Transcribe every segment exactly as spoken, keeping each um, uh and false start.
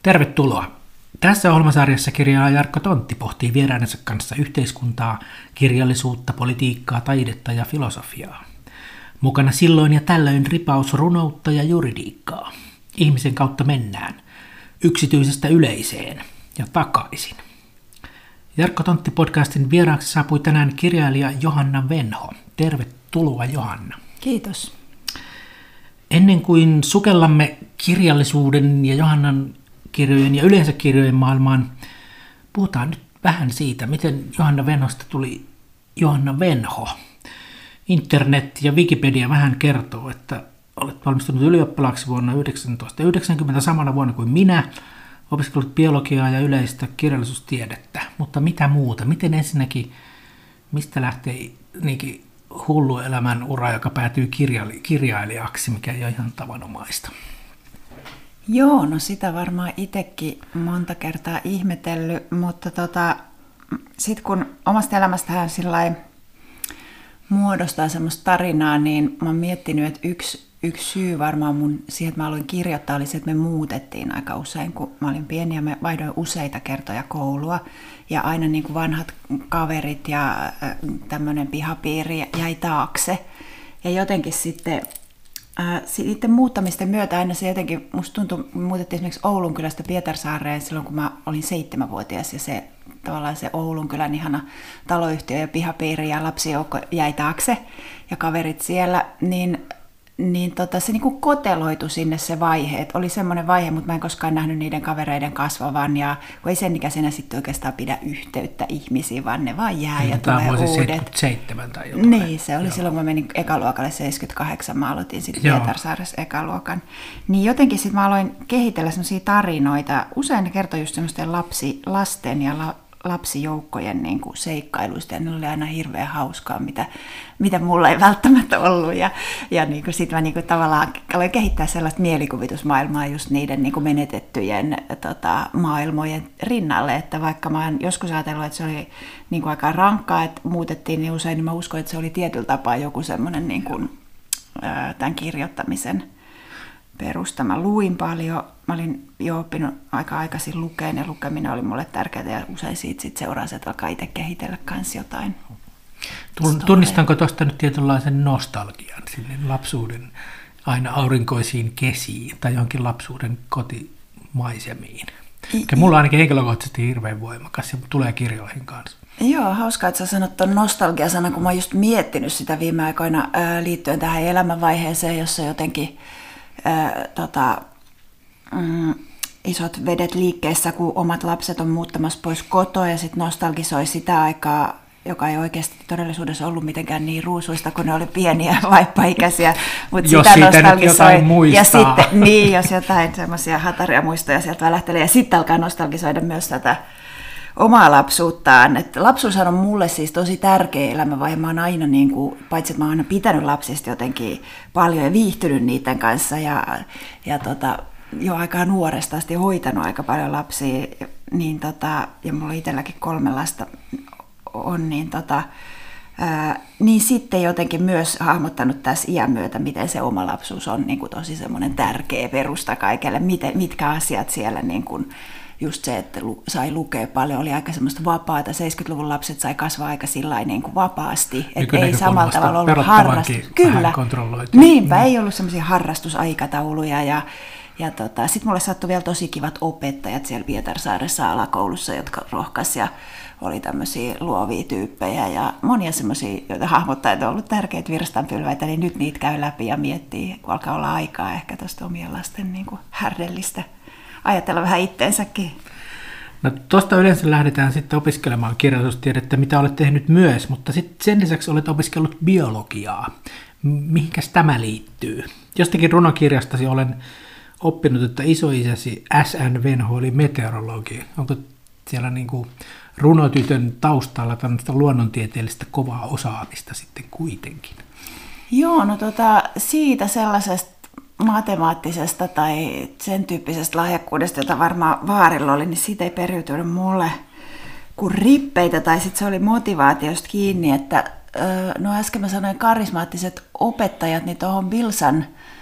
Tervetuloa! Tässä ohjelmasarjassa kirjailija Jarkko Tontti pohtii vieraanensa kanssa yhteiskuntaa, kirjallisuutta, politiikkaa, taidetta ja filosofiaa. Mukana silloin ja tällöin ripaus runoutta ja juridiikkaa. Ihmisen kautta mennään, yksityisestä yleiseen ja takaisin. Jarkko Tontti-podcastin vieraaksi saapui tänään kirjailija Johanna Venho. Tervetuloa, Johanna. Kiitos. Ennen kuin sukellamme kirjallisuuden ja Johannan kirjojen ja yleensä kirjojen maailmaan, puhutaan nyt vähän siitä, miten Johanna Venhosta tuli Johanna Venho. Internet ja Wikipedia vähän kertoo, että olet valmistunut ylioppilaaksi vuonna tuhatyhdeksänsataayhdeksänkymmentä samana vuonna kuin minä, opiskellut biologiaa ja yleistä kirjallisuustiedettä, mutta mitä muuta? Miten ensinnäkin, mistä lähtee niinkin hullu elämän ura, joka päätyy kirjaili- kirjailijaksi, mikä ei ole ihan tavanomaista? Joo, no sitä varmaan itsekin monta kertaa ihmetellyt, mutta tota, sitten kun omasta elämästähän sillai muodostaa semmoista tarinaa, niin mä oon miettinyt, että yksi, yksi syy varmaan mun siihen, että mä aloin kirjoittaa, oli se, että me muutettiin aika usein, kun mä olin pieni ja me vaihdoin useita kertoja koulua. Ja aina niin kuin vanhat kaverit ja tämmöinen pihapiiri jäi taakse. Ja jotenkin sitten, ää, sitten muuttamisten myötä aina se jotenkin, musta tuntui, me muutettiin esimerkiksi Oulun kylästä Pietarsaareen silloin, kun mä olin seitsemänvuotias ja se tavallaan se Oulun kylän ihana taloyhtiö ja pihapiiri ja lapsijoukko jäi taakse ja kaverit siellä, niin niin tota, se niinku koteloitu sinne se vaihe, että oli semmoinen vaihe, mutta mä en koskaan nähnyt niiden kavereiden kasvavan, ja kun ei sen ikäisenä sitten oikeastaan pidä yhteyttä ihmisiin, vaan ne vaan jää ja, ja tulee uudet. seitsemänkymmentäseitsemän tai jotain. Niin, se oli Joo. silloin, kun mä menin ekaluokalle seitsemänkymmentäkahdeksan, mä aloitin sitten Pietarsaaressa ekaluokan. Niin jotenkin sitten mä aloin kehitellä semmoisia tarinoita, usein ne kertoi just semmoisten lapsi, lasten ja la, lapsijoukkojen niin kuin seikkailuista, ja ne oli aina hirveän hauskaa, mitä, mitä mulla ei välttämättä ollut. Ja, ja niin sitten mä niin kuin tavallaan aloin kehittää sellaista mielikuvitusmaailmaa just niiden niin kuin menetettyjen tota, maailmojen rinnalle, että vaikka mä oon joskus ajatellut, että se oli niin kuin aika rankkaa, että muutettiin niin usein, niin mä uskon, että se oli tietyllä tapaa joku semmoinen niin kuin, ää, tämän kirjoittamisen perusta. Mä luin paljon. Mä olin jo oppinut aika aikaisin lukeen ja lukeminen oli mulle tärkeää ja usein siitä sit seurasi, että alkaa itse kehitellä kans jotain. Tunnistanko tuosta nyt tietynlaisen nostalgian sinne lapsuuden aina aurinkoisiin kesiin tai johonkin lapsuuden kotimaisemiin? I, mulla on ainakin henkilökohtaisesti hirveän voimakas ja tulee kirjoihin kanssa. Joo, hauskaa, että sä sanot tuon nostalgia-sanan, kun mä oon just miettinyt sitä viime aikoina ää, liittyen tähän elämänvaiheeseen, jossa jotenkin ää, tota, Mm, isot vedet liikkeessä, kun omat lapset on muuttamassa pois kotoa ja sitten nostalgisoi sitä aikaa, joka ei oikeasti todellisuudessa ollut mitenkään niin ruusuista, kun ne oli pieniä vaippaikäisiä, mutta sitä nostalgisoi. Ja sitten, niin, jos jotain semmoisia hataria muistoja sieltä välähtelee, ja sitten alkaa nostalgisoida myös tätä omaa lapsuuttaan. Et lapsuushan on mulle siis tosi tärkeä elämänvaihe. Mä oon aina, niin kuin, paitsi että mä oon aina pitänyt lapsista jotenkin paljon ja viihtynyt niiden kanssa, ja, ja tota, jo aika nuoresta asti hoitanut aika paljon lapsia, niin tota, ja mulla itselläkin kolme lasta on, niin, tota, ää, niin sitten jotenkin myös hahmottanut tässä iän myötä, miten se oma lapsuus on niin kuin tosi semmoinen tärkeä perusta kaikelle, miten, mitkä asiat siellä, niin kuin, just se, että lu, sai lukea paljon, oli aika semmoista vapaata, seitsemänkymmentäluvun lapset sai kasvaa aika sillain niin kuin vapaasti, että ei samalla tavalla ollut harrastus. Kyllä, niinpä, ei ollut semmoisia harrastusaikatauluja, ja Ja tota, sitten mulle sattui vielä tosi kivat opettajat siellä Pietarsaaressa alakoulussa, jotka rohkaisi ja oli tämmöisiä luovia tyyppejä ja monia semmoisia, joita hahmottajat on ollut tärkeitä virstanpylväitä, niin nyt niitä käy läpi ja miettii, kun alkaa olla aikaa ehkä tuosta omien lasten niin kuin härdellistä ajatella vähän ittensäkin. No tuosta yleensä lähdetään sitten opiskelemaan kirjallisuustiedettä, mitä olet tehnyt myös, mutta sitten sen lisäksi olet opiskellut biologiaa. Mihinkäs tämä liittyy? Jostakin runokirjastasi olen oppinut, että isoisäsi S N Venho oli meteorologi. Onko siellä niin kuin runotytön taustalla tämmöistä luonnontieteellistä kovaa osaamista sitten kuitenkin? Joo, no tota, siitä sellaisesta matemaattisesta tai sen tyyppisestä lahjakkuudesta, jota varmaan vaarilla oli, niin siitä ei periytynyt mulle kuin rippeitä, tai sitten se oli motivaatiosta kiinni, että no äsken mä sanoin karismaattiset opettajat, niin tuohon Bilsan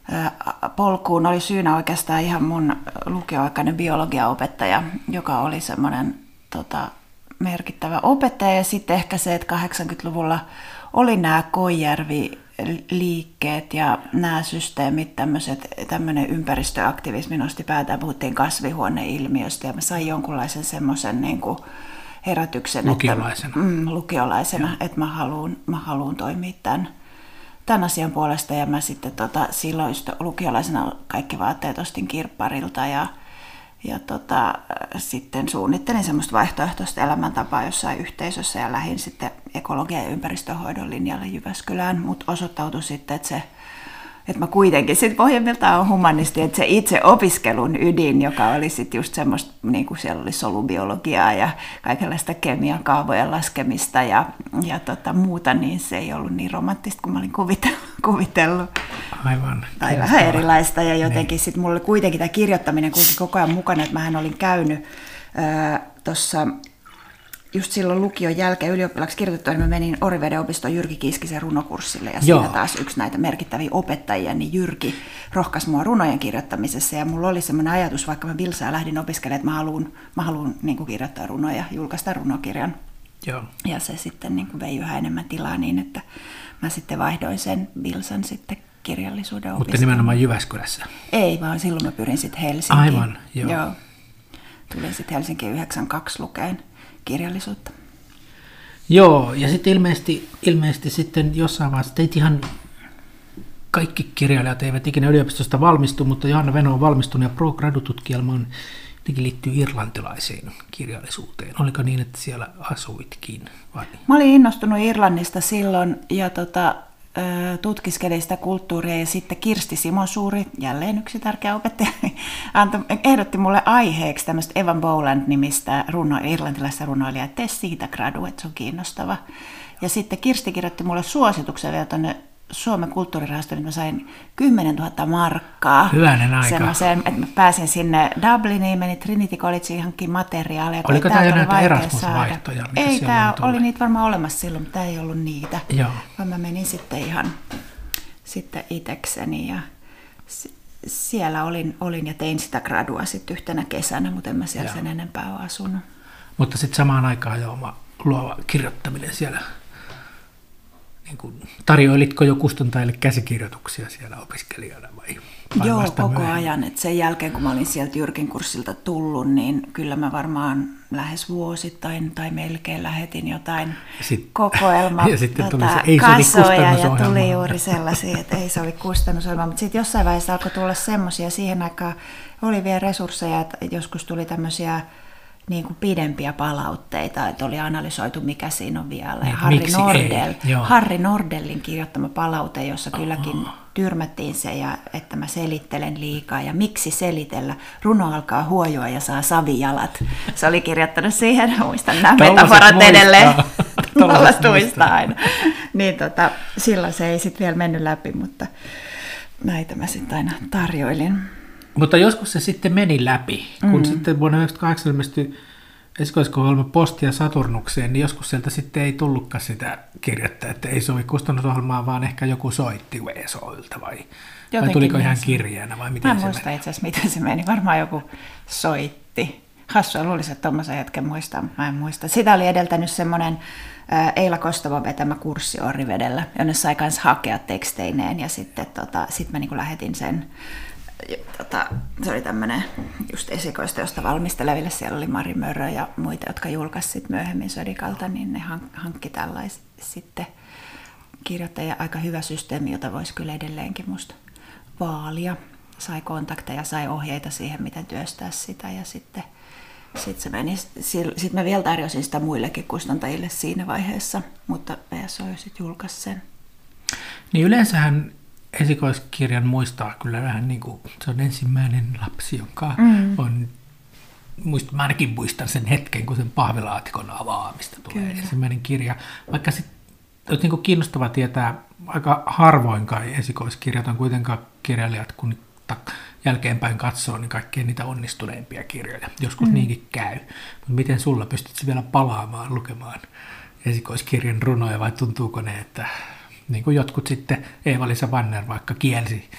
polkuun oli syynä oikeastaan ihan mun lukioaikainen biologiaopettaja, joka oli semmoinen tota, merkittävä opettaja. Ja sitten ehkä se, että kahdeksankymmentäluvulla oli nämä Koijärvi-liikkeet ja nämä systeemit, tämmöinen ympäristöaktivismi nosti päätään, puhuttiin kasvihuoneilmiöstä ja mä sain jonkunlaisen semmoisen niin kuin herätyksen, lukiolaisena, että, mm, lukiolaisena, että mä haluan, mä haluan toimia tämän, tämän asian puolesta. Ja mä sitten tota, silloin lukiolaisena kaikki vaatteet ostin kirpparilta ja, ja tota, sitten suunnittelin semmoista vaihtoehtoista elämäntapaa jossain yhteisössä ja lähdin sitten ekologia- ja ympäristöhoidon linjalle Jyväskylään, mutta osoittautui sitten, että se että mä kuitenkin sitten pohjimmiltaan on humanisti, että se itse opiskelun ydin, joka oli sitten just semmoista, niin kuin siellä oli solubiologiaa ja kaikenlaista kemian kaavojen laskemista ja, ja tota, muuta, niin se ei ollut niin romanttista kuin mä olin kuvitellut. kuvitellut. Aivan. Tai vähän erilaista ja jotenkin sitten mulla oli kuitenkin tämä kirjoittaminen kuitenkin koko ajan mukana, että mähän olin käynyt tuossa just silloin lukion jälkeen ylioppilaksi kirjoitettua, niin mä menin Oriveden opiston Jyrki Kiiskisen runokurssille ja siinä taas yksi näitä merkittäviä opettajia, niin Jyrki rohkaisi mua runojen kirjoittamisessa ja mulla oli semmoinen ajatus, vaikka mä Vilsaa lähdin opiskelemaan, että mä haluan, mä haluan niin kuin kirjoittaa runoja, julkaista runokirjan. Joo. Ja se sitten niin kuin vei yhä enemmän tilaa niin, että mä sitten vaihdoin sen Vilsan sitten kirjallisuuden opiskelun. Mutta nimenomaan Jyväskylässä? Ei, vaan silloin mä pyrin sitten Helsinkiin. Aivan, joo. joo. Tulin sitten Helsinkiin yhdeksänkymmentäkaksi lukeen kirjallisuutta. Joo, ja sitten ilmeisesti, ilmeisesti sitten jossain vaiheessa teit ihan kaikki kirjailijat eivät ikinä yliopistosta valmistu, mutta Johanna Veno on valmistunut ja pro-gradututkielmaan jotenkin liittyy irlantilaiseen kirjallisuuteen. Oliko niin, että siellä asuitkin? Vai? Mä olin innostunut Irlannista silloin ja tota, tutkiskelin sitä kulttuuria ja sitten Kirsti Simonsuuri, jälleen yksi tärkeä opettaja, antoi, ehdotti mulle aiheeksi tämmöistä Evan Boland-nimistä runo, irlantilaista runoilijaa, että tee siitä gradu, että se on kiinnostava. Ja sitten Kirsti kirjoitti mulle suosituksen vielä tuonne Suomen kulttuurirahastoon, niin mä sain kymmenen tuhatta markkaa. Hyvänen aika. Semmoiseen, että mä pääsin sinne Dubliniin, menin Trinity Collegeen hankkiin materiaaleja. Oliko tämä jo näitä Erasmus-vaihtoja? Ei, tämä oli niitä varmaan olemassa silloin, mutta tämä ei ollut niitä. Joo. Vaan mä menin sitten ihan sitten itekseni ja siellä olin, olin ja tein sitä gradua sitten yhtenä kesänä, mutta en mä siellä Joo. sen enempää ole asunut. Mutta sitten samaan aikaan jo oma luova kirjoittaminen siellä. Niin tarjoilitko jo kustantajille käsikirjoituksia siellä opiskelijana vai, vai Joo, vasta koko myöhemmin? ajan. Et sen jälkeen, kun mä olin sieltä Jyrkin kurssilta tullut, niin kyllä mä varmaan lähes vuosittain tai melkein lähetin jotain sit, kokoelmaa ja sitten tota, tuli se, ei kasoja ja tuli juuri sellaisia, että ei sovi kustannusohjelmaa. Mutta sitten jossain vaiheessa alkoi tulla semmoisia, siihen aikaan oli vielä resursseja, että joskus tuli tämmöisiä niin kuin pidempiä palautteita, että oli analysoitu, mikä siinä on vielä. Niin, Harri, Nordell, Harri Nordellin kirjoittama palaute, jossa kylläkin oh. tyrmättiin se, ja että mä selittelen liikaa. Ja miksi selitellä? Runo alkaa huojua ja saa savijalat. Se oli kirjoittanut siihen, muistan nämä metaforat edelleen. Tuollaista aina. Niin tota, silloin se ei sitten vielä mennyt läpi, mutta näitä mä sitten aina tarjoilin. Mutta joskus se sitten meni läpi, kun mm. sitten vuonna yhdeksänkymmentäkahdeksan ilmestyi esikoiskohdjelma Postia Saturnukseen, niin joskus sieltä sitten ei tullutkaan sitä kirjettä, että ei sovi kustannusohjelmaa, vaan ehkä joku soitti V S O:lta vai, vai tuliko ihan kirjeenä vai miten Mä se muista itse asiassa, miten se meni. Varmaan joku soitti. Hassua, luulisin, että tuommoisen hetken muistaa, mä en muista. Sitä oli edeltänyt semmoinen Eila Kostavan vetämä kurssi Orivedellä, jonne sai kanssa hakea teksteineen ja sitten tota, sit mä niin kuin lähetin sen. Tota, se oli tämmöinen just esikoista, josta valmisteleville. Siellä oli Mari Mörrö ja muita, jotka julkaisivat myöhemmin Sodikalta, niin ne hankki tällaiset sitten kirjoittajia. Aika hyvä systeemi, jota voisi kyllä edelleenkin musta vaalia. Sai kontakteja, sai ohjeita siihen, miten työstää sitä ja sitten sit se meni. Sitten mä vielä tarjosin sitä muillekin kustantajille siinä vaiheessa, mutta V S O sitten julkaisi sen. Niin yleensähän esikoiskirjan muistaa kyllä vähän niin kuin se on ensimmäinen lapsi, joka mm. on, muist, mä ainakin muistan sen hetken, kun sen pahvilaatikon avaamista tulee kyllä. ensimmäinen kirja. Vaikka sitten on niin kuin kiinnostava tietää, aika harvoin kai esikoiskirjat on kuitenkaan kirjailijat, kun jälkeenpäin katsoo, niin kaikkein niitä onnistuneimpia kirjoja. Joskus mm. niinkin käy. Mutta miten sulla pystyt vielä palaamaan lukemaan esikoiskirjan runoja vai tuntuuko ne, että niin kuin jotkut sitten Eeva-Liisa Vanner vaikka kielsi,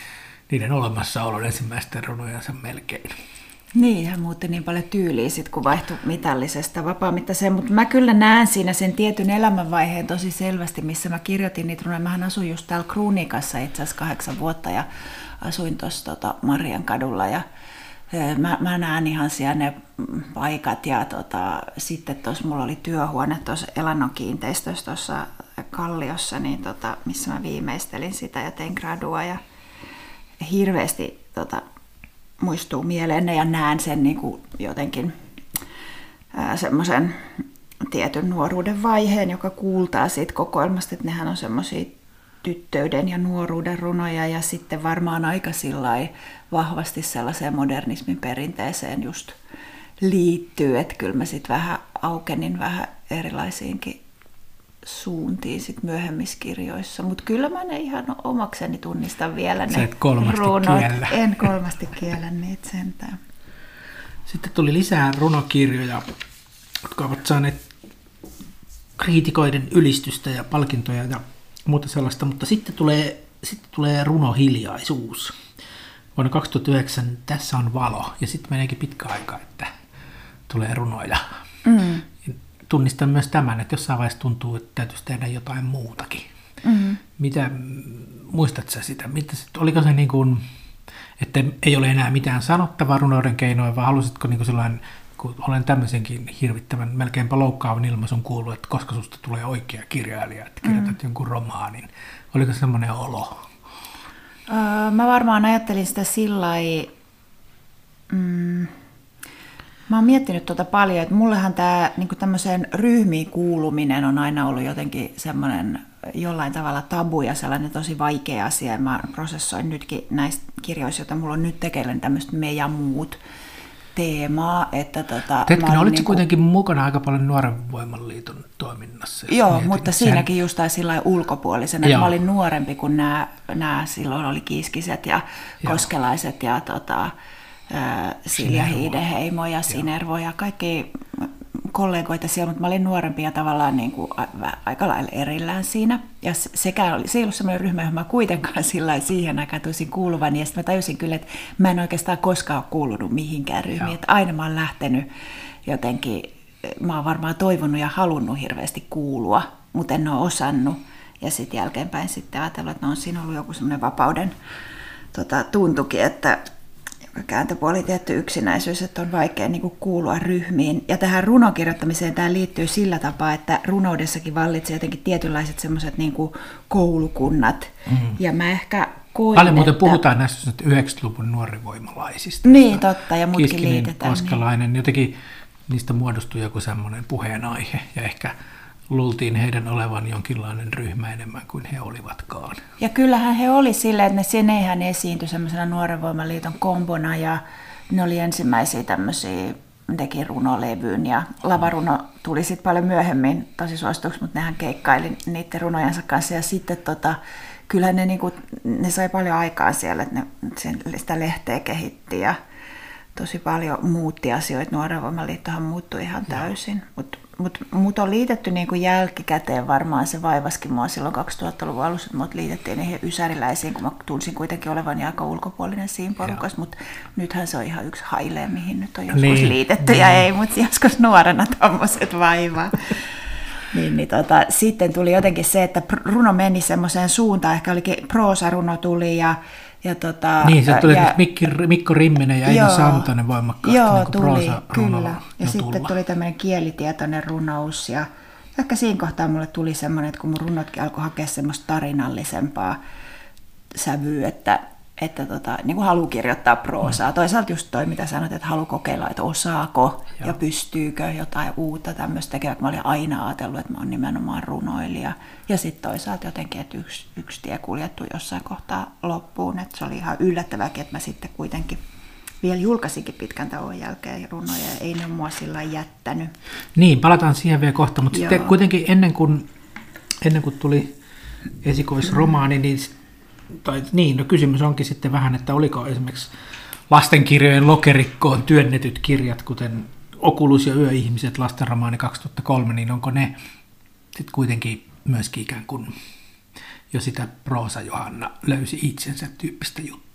niiden olemassaolon ensimmäisten runojansa melkein. Niin, hän muutti niin paljon tyyliä sit, kun vaihtui mitallisesta vapaamittaiseen, mutta mä kyllä näen siinä sen tietyn elämänvaiheen tosi selvästi, missä mä kirjoitin niitä runoja. Mähän asuin just täällä Kruunikassa itse asiassa kahdeksan vuotta ja asuin tuossa tota, Marian kadulla ja Mä, mä näen ihan siellä ne paikat ja tota, sitten tuossa mulla oli työhuone tuossa Elannon kiinteistössä tuossa Kalliossa, niin tota, missä mä viimeistelin sitä ja tein gradua ja hirveästi tota, muistuu mieleen ja näen sen niin kuin jotenkin semmoisen tietyn nuoruuden vaiheen, joka kuultaa siitä kokoelmasta, että nehän on semmoisia tyttöyden ja nuoruuden runoja ja sitten varmaan aika sillai vahvasti sellaiseen modernismin perinteeseen just liittyy, että kyllä mä sitten vähän aukenin vähän erilaisiinkin suuntiin sit myöhemmissä kirjoissa, mutta kyllä mä ne ihan omakseni tunnistan vielä ne runot. Kiellä. En kolmasti kiellä niitä sentään. Sitten tuli lisää runokirjoja, jotka ovat saaneet kriitikoiden ylistystä ja palkintoja ja muuta sellaista, mutta sitten tulee, sitten tulee runohiljaisuus. Vuonna kaksituhattayhdeksän Tässä on valo, ja sitten meneekin pitkä aika, että tulee runoja. Mm. Tunnistan myös tämän, että jossain vaiheessa tuntuu, että täytyisi tehdä jotain muutakin. Mm. Mitä, muistat sä sitä? Mitä, oliko se niin kuin, että ei ole enää mitään sanottavaa runouden keinoin, vai halusitko niin kuin sellainen, kun olen tämmöisenkin hirvittävän, melkeinpä loukkaavan ilmaisun kuullut, että koska susta tulee oikea kirjailija, että kirjoitat mm. jonkun romaanin. Oliko semmoinen olo? Öö, mä varmaan ajattelin sitä sillai, mm, mä oon miettinyt tuota paljon, että mullehan tämä niin tämmöiseen ryhmiin kuuluminen on aina ollut jotenkin semmoinen jollain tavalla tabu ja sellainen tosi vaikea asia. Mä prosessoin nytkin näistä kirjoista, joita mulla on nyt tekeillä, tämmöistä me ja muut teemaa. Että tota, Teetkö, olitko niin kuitenkin mukana aika paljon Nuoren Voimanliiton toiminnassa? Joo, mietin, mutta siinäkin sen just sillä ulkopuolisena, että mä olin nuorempi kuin nämä, nämä silloin oli Kiiskiset ja Joo. Koskelaiset ja tota, Silja Hiideheimo ja Sinervo ja kaikki kollegoita siellä, mutta mä olin nuorempi ja tavallaan niin kuin aika lailla erillään siinä. Ja sekä oli, se ei ollut sellainen ryhmä, johon mä kuitenkaan sillä siihen aikaan tosin kuuluvan. Ja sitten mä tajusin kyllä, että mä en oikeastaan koskaan ole kuulunut mihinkään ryhmiin. Että aina mä oon lähtenyt jotenkin, mä oon varmaan toivonut ja halunnut hirveästi kuulua, mutta en ole osannut. Ja sitten jälkeenpäin sitten ajatellut, että no on siinä ollut joku semmoinen vapauden tota, tuntukin, että kääntöpuoli tietty yksinäisyys, että on vaikea niin kuin kuulua ryhmiin. Ja tähän runokirjoittamiseen tämä liittyy sillä tapaa, että runoudessakin vallitsee jotenkin tietynlaiset semmoiset niin kuin koulukunnat. Mm. Ja mä ehkä koin, paljon muuten että puhutaan näistä yhdeksänkymmentäluvun nuorivoimalaisista. Niin, totta, ja muutkin Kiiskinen, liitetään. Koskelainen, niin jotenkin niistä muodostui joku semmoinen puheenaihe, ja ehkä luultiin heidän olevan jonkinlainen ryhmä enemmän kuin he olivatkaan. Ja kyllähän he oli silleen, että ne Seneihän esiintyi semmoisena Nuoren Voimaliiton kombona ja ne oli ensimmäisiä tämmöisiä, teki runolevyyn ja lavaruno tuli sitten paljon myöhemmin tosi suosituksi, mutta nehän keikkaili niiden runojensa kanssa ja sitten tota, kyllähän ne, niinku, ne sai paljon aikaa siellä, että ne sen, sitä lehteä kehitti ja tosi paljon muutti asioita. Nuoren Voimaliittohan muuttui ihan täysin, mutta Mutta mut on liitetty niinku jälkikäteen varmaan, se vaivaskin mua silloin kaksituhattaluvun alussa, että mut liitettiin niihin ysäriläisiin, kun mä tunsin kuitenkin olevan aika ulkopuolinen siinä porukassa, mutta nythän se on ihan yksi hailee, mihin nyt on joskus niin, liitetty niin. Ja ei, mutta joskus nuorena tommoset vaivaa. niin, niin tota, sitten tuli jotenkin se, että runo meni semmoiseen suuntaan, ehkä olikin proosaruno tuli ja Ja tota, niin, se tuli ja, Mikki, Mikko Rimminen ja Eino Santonen voimakkaasti joo, niin tuli, kyllä. Ja sitten tuli tämmöinen kielitietoinen runous. Ja ehkä siinä kohtaa mulle tuli semmoinen, että kun mun runotkin alkoi hakea semmoista tarinallisempaa sävyä, että, että tota, niin kuin haluaa kirjoittaa proosaa. Mm. Toisaalta just toi, mitä sanoit, että haluaa kokeilla, että osaako joo. ja pystyykö jotain uutta tämmöistä tekemään. Mä olin aina ajatellut, että mä oon nimenomaan runoilija. Ja sitten toisaalta jotenkin, että yksi, yksi tie kuljettu jossain kohtaa loppuun. Että se oli ihan yllättävääkin, että mä sitten kuitenkin vielä julkaisinkin pitkän tauon jälkeen runoja. Ja ei ne mua sillä jättänyt. Niin, palataan siihen vielä kohta. Mutta sitten kuitenkin ennen kuin, ennen kuin tuli esikuvisromaani, niin tai niin, no kysymys onkin sitten vähän, että oliko esimerkiksi lastenkirjojen lokerikkoon työnnetyt kirjat, kuten Okulus ja Yöihmiset, lastenromaani kaksituhattakolme, niin onko ne sitten kuitenkin myöskin ikään kuin jo sitä proosa Johanna löysi itsensä tyyppistä juttua?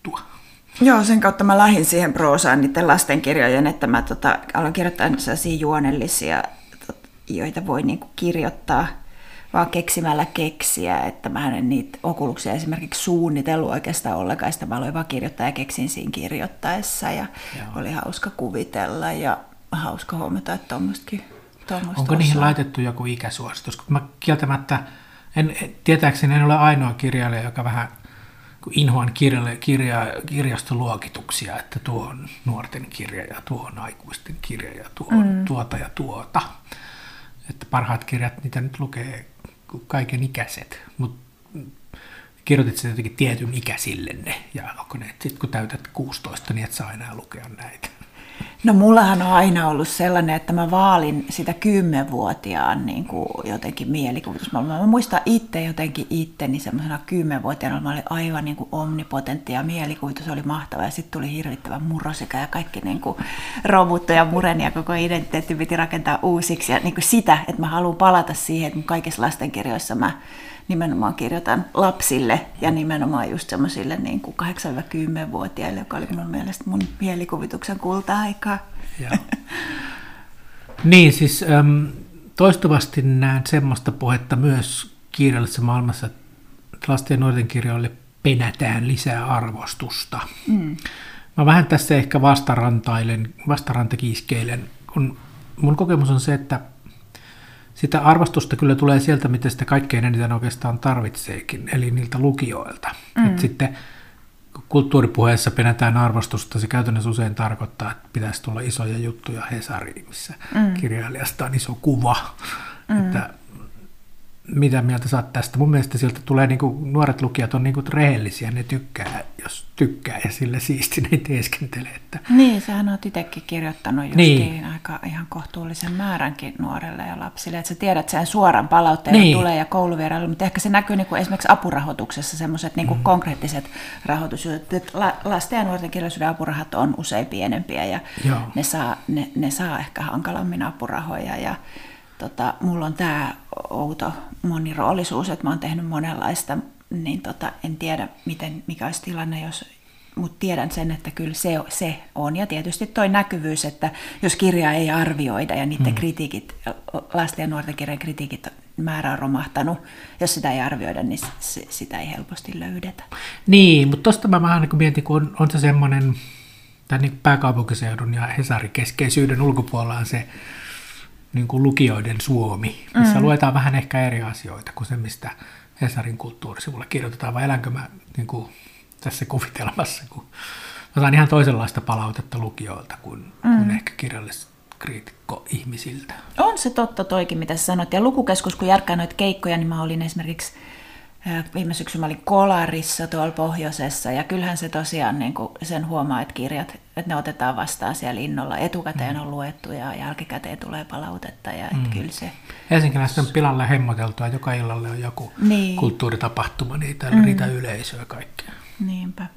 juttua. Joo, sen kautta mä lähdin siihen proosaan niiden lastenkirjojen, että mä tota, aloin kirjoittaa sellaisia juonellisia, tot, joita voi niinku kirjoittaa vaan keksimällä keksiä, että mä en niitä okuluksia esimerkiksi suunnitellut oikeastaan ollenkaan, sitä mä aloin vaan kirjoittaa ja keksin siinä kirjoittaessa ja Joo. oli hauska kuvitella ja hauska huomata, että tuommoistakin. Onko osaa. Niihin laitettu joku ikäsuositus? Kun mä kieltämättä, en, tietääkseni en ole ainoa kirjailija, joka vähän inhoan kirja, kirja, kirjastoluokituksia, että tuo on nuorten kirja ja tuo on aikuisten kirja ja tuo on mm. tuota ja tuota. Että parhaat kirjat, niitä nyt lukee kaiken ikäiset, mutta kirjoitit sen jotenkin tietyn ikäisille ne, ja onko ne, sitten kun täytät kuusitoista, niin et saa enää lukea näitä. No mullahan on aina ollut sellainen, että mä vaalin sitä kymmenvuotiaan niin kuin jotenkin mielikuvitus. Mä, mä muistan itse jotenkin itteni semmoisena kymmenvuotiaana, mä olin aivan niin kuin omnipotentti ja mielikuvitus oli mahtava ja sitten tuli hirvittävä murrosika ja kaikki niin kuin romuttu ja mureni ja koko identiteetti piti rakentaa uusiksi ja niin kuin sitä, että mä haluan palata siihen, että mun kaikissa lastenkirjoissa mä nimenomaan kirjoitan lapsille ja nimenomaan just semmoisille niin kuin kahdeksan-kymmenvuotiaille, joka oli mun mielestä mun mielikuvituksen kulta-aikaa. Niin, siis äm, toistuvasti näen semmoista puhetta myös kirjallisessa maailmassa, että lasten ja nuorten kirjoille penätään lisää arvostusta. Mm. Mä vähän tässä ehkä vastarantailen, vastarantakiiskeilen, kun mun kokemus on se, että sitä arvostusta kyllä tulee sieltä, miten sitä kaikkein eniten oikeastaan tarvitseekin, eli niiltä lukijoilta. Mm. Et sitten kun kulttuuripuheessa penätään arvostusta, se käytännössä usein tarkoittaa, että pitäisi tulla isoja juttuja Hesariin, missä mm. kirjailijasta on iso kuva. Mm. Että mitä mieltä sä oot tästä? Mun mielestä sieltä tulee, niin kuin, nuoret lukijat on niin kuin rehellisiä, ne tykkää, jos tykkää ja sille siisti ne teeskentelee. Että... Niin, sähän oot itsekin kirjoittanut justiin niin. aika ihan kohtuullisen määränkin nuorelle ja lapsille, että sä tiedät sen suoran palautteen, niin. tulee ja kouluvierailu, mutta ehkä se näkyy niin kuin esimerkiksi apurahoituksessa semmoiset niin kuin mm. konkreettiset rahoitusjutut, että lasten ja nuorten kirjallisuuden apurahat on usein pienempiä ja ne saa, ne, ne saa ehkä hankalammin apurahoja ja Tota, mulla on tämä outo moniroolisuus, että mä oon tehnyt monenlaista, niin tota, en tiedä, miten, mikä olisi tilanne, jos, mutta tiedän sen, että kyllä se, se on. Ja tietysti toi näkyvyys, että jos kirjaa ei arvioida ja niiden mm. kritiikit, lasten ja nuorten kirjan kritiikit määrä on romahtanut, jos sitä ei arvioida, niin se, sitä ei helposti löydetä. Niin, mutta tuosta mä vähän niin mietin, kun on, on se semmoinen, tämän niin pääkaupunkiseudun ja Hesari-keskeisyyden ulkopuolella on se, niin kuin lukijoiden Suomi, missä mm. luetaan vähän ehkä eri asioita kuin se, mistä Hesarin kulttuurisivulla kirjoitetaan, vai elänkö mä niin kuin tässä kuvitelmassa, kun mä saan ihan toisenlaista palautetta lukijoilta kuin, mm. kuin ehkä kirjalliskriitikko ihmisiltä. On se totta toikin, mitä sä sanoit. Ja lukukeskus, kun järkkää noita keikkoja, niin mä olin esimerkiksi viime syksyn mä olin Kolarissa tuolla pohjoisessa, ja kyllähän se tosiaan niin kuin sen huomaa, että kirjat, että ne otetaan vastaan siellä innolla. Etukäteen on luettu ja jälkikäteen tulee palautetta. Ja mm. kyllä se... Helsinkiläiset on pilalle hemmoteltua, joka illalle on joku niin. kulttuuritapahtuma, niin täällä mm. riitä yleisöä ja kaikkea. Niinpä.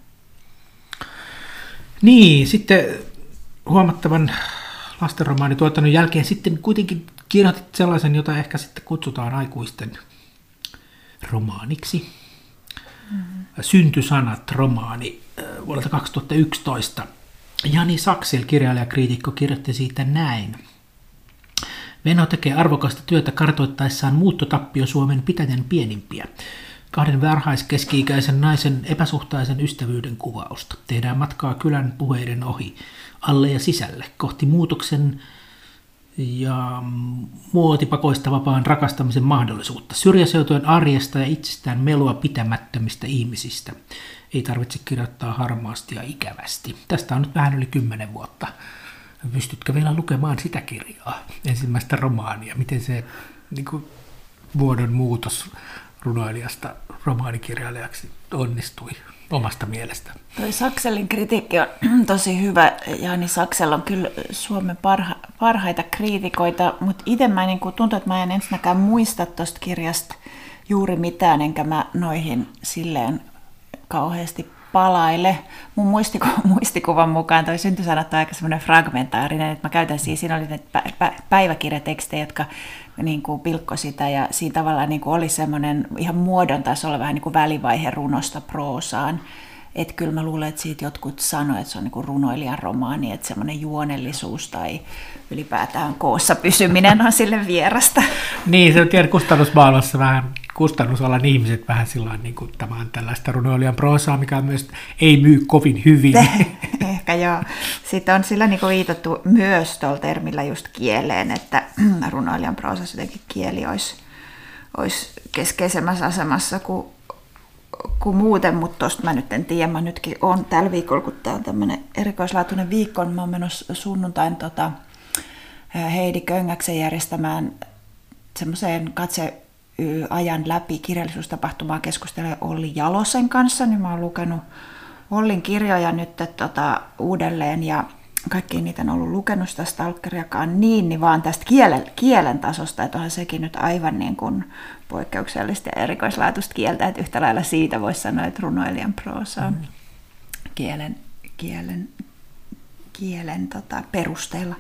Niin, sitten huomattavan lastenromaanituotannon jälkeen sitten kuitenkin kirjoitit sellaisen, jota ehkä sitten kutsutaan aikuisten romaaniksi. Mm-hmm. Syntysanat romaani vuodelta kaksituhattayksitoista. Jani Saksel, kirjailijakriitikko, kirjoitti siitä näin. Venno tekee arvokasta työtä kartoittaessaan muuttotappio Suomen pitäjän pienimpiä. Kahden varhaiskeski-ikäisen naisen epäsuhtaisen ystävyyden kuvausta. Tehdään matkaa kylän puheiden ohi, alle ja sisälle, kohti muutoksen ja muotipakoista vapaan rakastamisen mahdollisuutta. Syrjäseutujen arjesta ja itsestään melua pitämättömistä ihmisistä. Ei tarvitse kirjoittaa harmaasti ja ikävästi. Tästä on nyt vähän yli kymmenen vuotta. Pystytkö vielä lukemaan sitä kirjaa, ensimmäistä romaania? Miten se niin kuin, vuodon muutos runoilijasta romaanikirjailijaksi onnistui omasta mielestä? Toi Sakselin kritiikki on tosi hyvä. Jani Saksel on kyllä Suomen parha, parhaita kriitikoita, mutta itse mä niin tuntuu, että mä en ensinnäkään muista tuosta kirjasta juuri mitään, enkä mä noihin silleen kauheasti palaile. Mun muistikuvan, muistikuvan mukaan toi syntysanat on aika semmoinen fragmentaarinen, että mä käytän siinä, siinä oli näitä päiväkirjatekstejä, jotka niin kuin pilkkoi sitä, ja siinä tavallaan niin kuin oli semmoinen ihan muodon tasolla vähän niin kuin välivaihe runosta proosaan. että kyllä mä luulen, että siitä jotkut sanoivat, että se on niin kuin runoilijan romaani, että semmoinen juonellisuus tai ylipäätään koossa pysyminen on sille vierasta. Niin, se on tiedä kustannusmaailmassa vähän, kustannusalan ihmiset vähän sillä niin kuin tämä on tällaista runoilijan proosaa, mikä myös ei myy kovin hyvin. Ehkä joo. Sitten on sillä niin kuin viitattu myös tuolla termillä just kieleen, että runoilijan proosassa jotenkin kieli olisi, olisi keskeisemmässä asemassa kuin kuin muuten, mutta tuosta mä nyt en tiedä. Mä nytkin olen tällä viikolla, kun tämä on tämmöinen erikoislaatuinen viikko, niin mä oon menossa sunnuntain tota, Heidi Köngäksen järjestämään semmoiseen katseajan läpi kirjallisuustapahtumaa keskustelemaan Olli Jalosen kanssa, niin mä oon lukenut Ollin kirjoja nyt tota, uudelleen ja kaikki niitä on ollut lukenut sitä stalkeriakaan niin, niin vaan tästä kielen, kielen tasosta, että onhan sekin nyt aivan niin kuin poikkeuksellista ja erikoislaatuista kieltä, että yhtä lailla siitä voisi sanoa, että runoilijan proosa on mm. kielen, kielen, kielen tota, perusteella.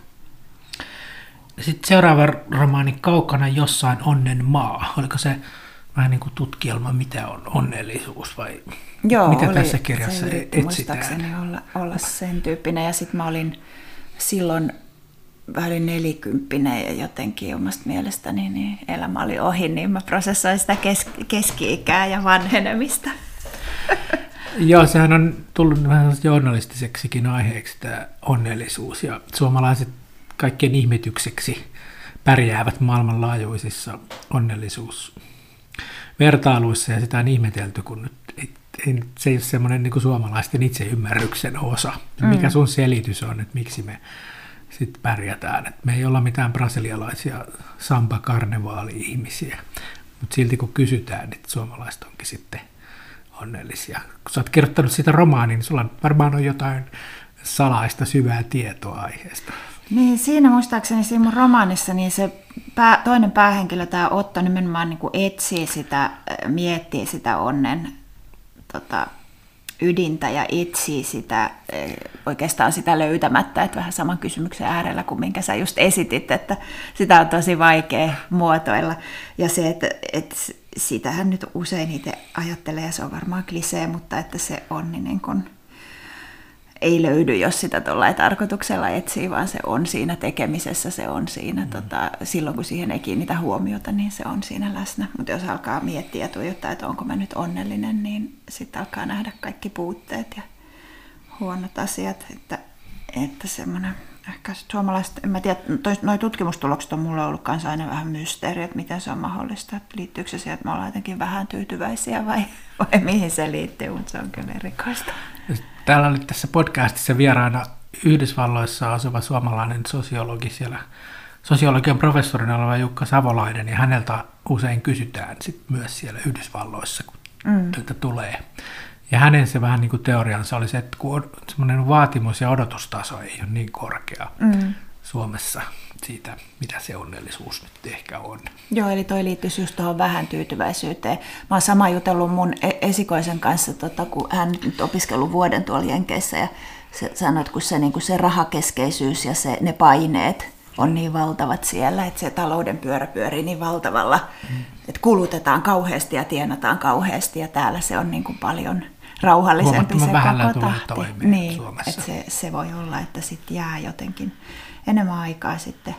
Sitten seuraava romaani Kaukana jossain onnen maa. Oliko se vähän niin kuin tutkielma, mitä on onnellisuus vai Joo, mitä oli, tässä kirjassa se etsitään? Muistaakseni olla, olla sen tyyppinen. Ja sitten mä olin silloin vähän yli nelikymppinen ja jotenkin omasta mielestäni niin elämä oli ohi, niin mä prosessoin sitä kes- keski-ikää ja vanhenemista. Joo, sehän on tullut vähän journalistiseksikin aiheeksi tämä onnellisuus ja suomalaiset kaikkien ihmetykseksi pärjäävät maailmanlaajuisissa onnellisuusvertailuissa ja sitä on ihmetelty, kun nyt ei, ei, se ei ole semmoinen niin kuin suomalaisten itseymmärryksen osa. Mm. Mikä sun selitys on, että miksi me sitten pärjätään. Et me ei olla mitään brasilialaisia samba-karnevaali-ihmisiä, mutta silti kun kysytään, niin suomalaiset onkin sitten onnellisia. Kun sä oot kirjoittanut sitä romaanin, niin sulla varmaan on jotain salaista syvää tietoa aiheesta. Niin, siinä muistaakseni siinä mun romaanissa niin se pää, toinen päähenkilö, tämä Otto, nimenomaan niin kuin etsii sitä, miettii sitä onnen tota, ydintä ja etsii sitä, oikeastaan sitä löytämättä, että vähän saman kysymyksen äärellä kuin minkä sä just esitit, että sitä on tosi vaikea muotoilla. Ja se, että, että sitähän nyt usein itse ajattelee, ja se on varmaan klisee, mutta että se onni niin kuin ei löydy, jos sitä tuollain tarkoituksella etsii, vaan se on siinä tekemisessä, se on siinä, mm. tota, silloin kun siihen ei kiinnitä huomiota, niin se on siinä läsnä. Mutta jos alkaa miettiä ja tuijottaa, että onko mä nyt onnellinen, niin sitten alkaa nähdä kaikki puutteet ja huonot asiat. Että, että semmoinen, ehkä suomalaiset, en mä tiedä, nuo tutkimustulokset on mulle ollut kanssa aina vähän mysteeri, että miten se on mahdollista, että liittyykö se siihen, että me ollaan jotenkin vähän tyytyväisiä vai, vai mihin se liittyy, mutta se on kyllä erikoista. Täällä oli tässä podcastissa vieraana Yhdysvalloissa asuva suomalainen sosiologi siellä, sosiologian professorina oleva Jukka Savolainen, ja häneltä usein kysytään sit myös siellä Yhdysvalloissa, kun mm. tältä tulee. Ja hänen se vähän niin kuin teoriansa oli se, että kun semmoinen vaatimus- ja odotustaso ei ole niin korkea mm. Suomessa siitä, mitä se onnellisuus nyt ehkä on. Joo, eli toi liittyisi just tuohon vähän tyytyväisyyteen. Mä oon sama jutellut mun esikoisen kanssa, tota, kun hän nyt opiskellut vuoden tuolla Jenkeissä, ja se sanoi, että kun se, niin kun se rahakeskeisyys ja se, ne paineet on niin valtavat siellä, että se talouden pyörä pyörii niin valtavalla, mm. että kulutetaan kauheasti ja tienataan kauheasti, ja täällä se on niin kuin paljon rauhallisempi se koko tahti. Niin, että se, se voi olla, että sitten jää jotenkin enemmän aikaa sitten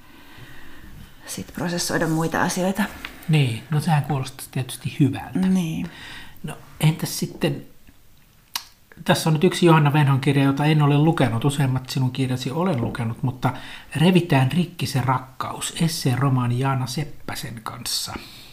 sit prosessoida muita asioita. Niin, no sehän kuulostaa tietysti hyvältä. Niin. No entäs sitten, tässä on nyt yksi Johanna Venhon kirja, jota en ole lukenut, useimmat sinun kirjasi olen lukenut, mutta Revitään rikki se rakkaus, esseen romaani Jaana Seppäsen kanssa.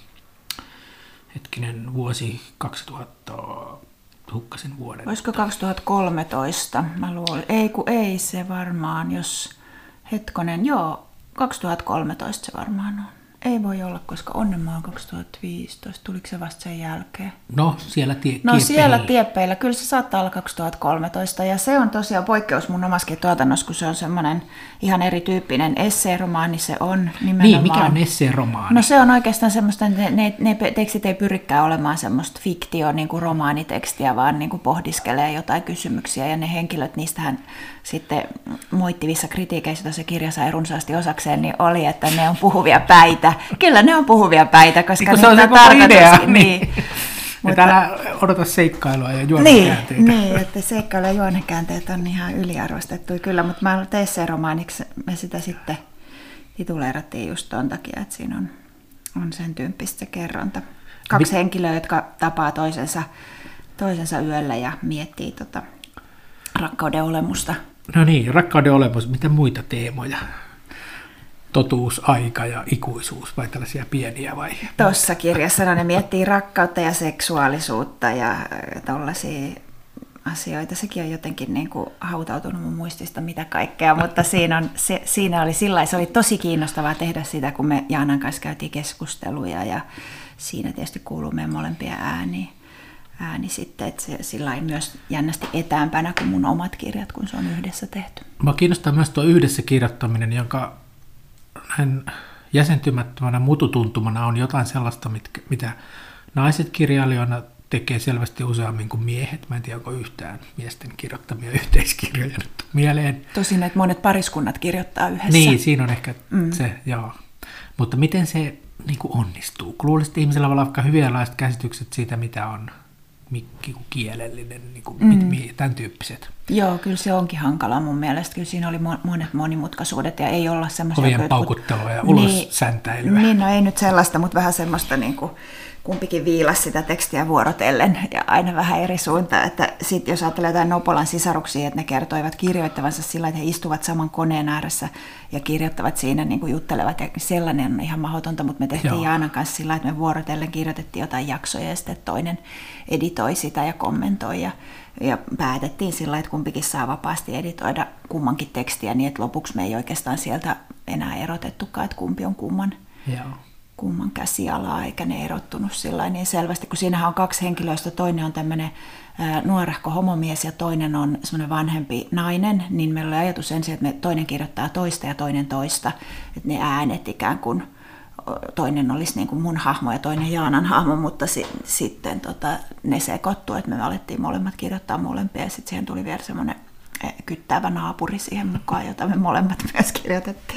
Hetkinen, vuosi kaksituhatta, hukkasin vuoden. Olisiko kaksituhattakolmetoista? Mä luulen. Ei kun ei se varmaan, jos hetkonen, joo, kaksituhattakolmetoista se varmaan on. Ei voi olla, koska Onnenmaa on kaksituhattaviisitoista. Tuliko se vasta sen jälkeen? No, siellä tie- No kieppeillä. siellä tieppeillä. Kyllä se saattaa olla kaksituhattakolmetoista. Ja se on tosiaan poikkeus mun omaskin tuotannossa, kun se on semmoinen ihan erityyppinen esseeromaani. Se on nimenomaan. Niin, mikä on esseeromaani? No se on oikeastaan semmoista, ne, ne, ne tekstit ei pyrikään olemaan semmoista fiktio, niin kuin romaanitekstiä, vaan niin kuin pohdiskelee jotain kysymyksiä. Ja ne henkilöt, niistähän sitten moittivissa kritiikeissä, joita se kirja sai runsaasti osakseen, niin oli, että ne on puhuvia päitä. Kyllä ne on puhuvia päitä, koska niin, se on se koko idea. Niin. Mutta älä odota seikkailua ja juonenkäänteitä. Niin, niin, että seikkailu ja juonenkäänteet on ihan yliarvostettuja kyllä, mutta mä teesseen-romaaniksi me sitä sitten tituleerattiin just ton takia, että siinä on, on sen tyyppistä se kerronta. Kaksi Mi- henkilöä, jotka tapaa toisensa, toisensa yöllä ja miettii tota rakkauden olemusta. No niin, rakkauden olemus, mitä muita teemoja? Totuus, aika ja ikuisuus vai tällaisia pieniä vai? Tuossa kirjassa no, ne miettii rakkautta ja seksuaalisuutta ja tollaisia asioita. Sekin on jotenkin niin kuin hautautunut mun muistista mitä kaikkea, mutta siinä, on, se, siinä oli sillä se oli tosi kiinnostavaa tehdä sitä, kun me Jaanan kanssa käytiin keskusteluja ja siinä tietysti kuuluu meidän molempia ääniä. ääni sitten, että se sillä myös jännästi etäämpänä kuin mun omat kirjat, kun se on yhdessä tehty. Mä kiinnostaa myös tuo yhdessä kirjoittaminen, jonka näin jäsentymättömänä mututuntumana on jotain sellaista, mitkä, mitä naiset kirjailijoina tekee selvästi useammin kuin miehet. Mä en tiedä, onko yhtään miesten kirjoittamia yhteiskirjoja nyt mieleen. Tosin, että monet pariskunnat kirjoittaa yhdessä. Niin, siinä on ehkä mm. se, joo. Mutta miten se niin kuin onnistuu? Luulisin, että ihmisellä voi olla vaikka hyvienlaiset käsitykset siitä, mitä on kielellinen, niin kuin, mm. tämän tyyppiset. Joo, kyllä se onkin hankalaa mun mielestä. Kyllä siinä oli monet monimutkaisuudet ja ei olla semmoisia... Kovien jotkut... paukuttelua ja ulos niin, säntäilyä. Niin, no ei nyt sellaista, mutta vähän semmoista niin kuin kumpikin viilasi sitä tekstiä vuorotellen ja aina vähän eri suuntaan. Että sit jos ajattelee jotain Nopolan sisaruksia, että ne kertoivat kirjoittavansa sillä, että he istuvat saman koneen ääressä ja kirjoittavat siinä, niin kuin juttelevat. Ja sellainen on ihan mahdotonta, mutta me tehtiin Joo. Jaanan kanssa sillä, että me vuorotellen kirjoitettiin jotain jaksoja ja sitten toinen editoi sitä ja kommentoi. Ja, ja päätettiin sillä, että kumpikin saa vapaasti editoida kummankin tekstiä niin, että lopuksi me ei oikeastaan sieltä enää erotettukaan, että kumpi on kumman. Joo. kumman käsialaa, eikä ne erottunut sillä niin selvästi, kun siinähän on kaksi henkilöistä, toinen on tämmöinen nuorehko homomies ja toinen on semmoinen vanhempi nainen, niin meillä oli ajatus ensin, että me toinen kirjoittaa toista ja toinen toista, että ne äänet ikään kuin toinen olisi niin kuin mun hahmo ja toinen Jaanan hahmo, mutta si- sitten tota, ne sekoittui, että me alettiin molemmat kirjoittaa molempia ja sitten siihen tuli vielä semmoinen kyttäävä naapuri siihen mukaan, jota me molemmat myös kirjoitettiin.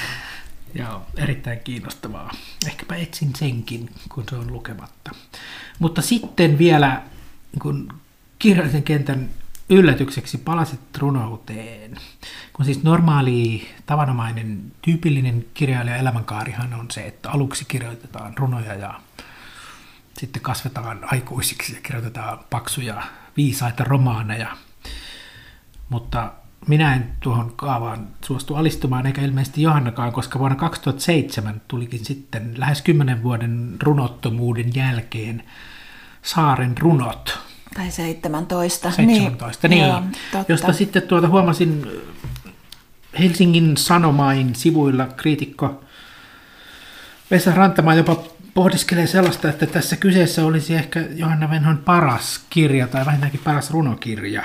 Joo, erittäin kiinnostavaa. Ehkäpä etsin senkin, kun se on lukematta. Mutta sitten vielä kun kirjallisen kentän yllätykseksi palasit runouteen. Kun siis normaali, tavanomainen, tyypillinen kirjailijan elämänkaarihan on se, että aluksi kirjoitetaan runoja ja sitten kasvetaan aikuisiksi ja kirjoitetaan paksuja, viisaita romaaneja. Mutta minä en tuohon kaavaan suostu alistumaan, eikä ilmeisesti Johannakaan, koska vuonna kaksituhattaseitsemän tulikin sitten lähes kymmenen vuoden runottomuuden jälkeen Saaren runot. Tai seitsemäntoista. seitsemäntoista, niin, niin joo, josta sitten tuota huomasin Helsingin Sanomain sivuilla kriitikko Vesa Rantamaa jopa pohdiskelee sellaista, että tässä kyseessä olisi ehkä Johanna Venhon paras kirja tai vähintäänkin paras runokirja.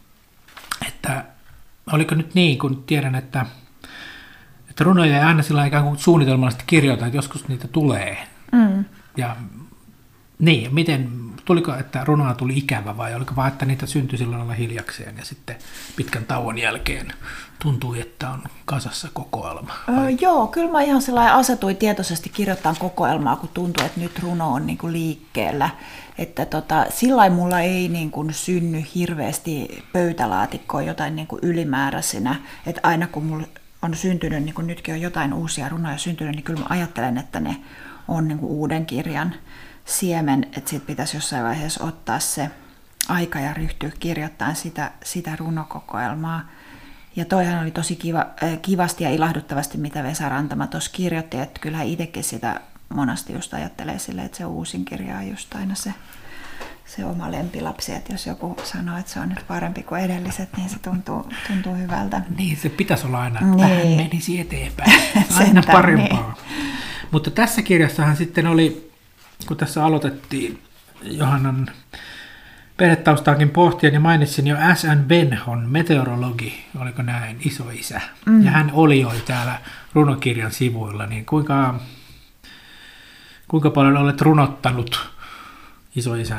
Että oliko nyt niin, kun tiedän, että, että runoja ei aina sillä ikään kuin suunnitelmallisesti kirjoita, että joskus niitä tulee. Mm. Ja niin, miten, tuliko, että runoa tuli ikävä vai oliko vaan, että niitä syntyi silloin olla hiljakseen ja sitten pitkän tauon jälkeen tuntui, että on kasassa kokoelma? Öö, joo, kyllä mä ihan sellainen asetuin tietoisesti kirjoittamaan kokoelmaa, kun tuntuu, että nyt runo on niin kuin liikkeellä. Että tota, sillä mulla ei niin kuin synny hirveästi pöytälaatikkoa jotain niin kuin ylimääräisenä, että aina kun mulla on syntynyt, niin kuin nytkin on jotain uusia runoja syntynyt, niin kyllä mä ajattelen, että ne on niin kuin uuden kirjan siemen, että sitten pitäisi jossain vaiheessa ottaa se aika ja ryhtyä kirjoittamaan sitä, sitä runokokoelmaa. Ja toihan oli tosi kiva, äh, kivasti ja ilahduttavasti, mitä Vesa Rantama tuossa kirjoitti, että kyllähän itsekin sitä monasti just ajattelee silleen, että se uusin kirja on just aina se, se oma lempilapsi, että jos joku sanoo, että se on nyt parempi kuin edelliset, niin se tuntuu, tuntuu hyvältä. Niin, se pitäisi olla aina, että niin. Vähän menisi eteenpäin, aina parempaa. Niin. Mutta tässä kirjassahan sitten oli, kun tässä aloitettiin Johannan perhetaustaakin pohtia, niin mainitsin jo S N Venhon, meteorologi, oliko näin, isoisä. Mm. Ja hän oli jo täällä runokirjan sivuilla, niin kuinka, kuinka paljon olet runottanut isoisän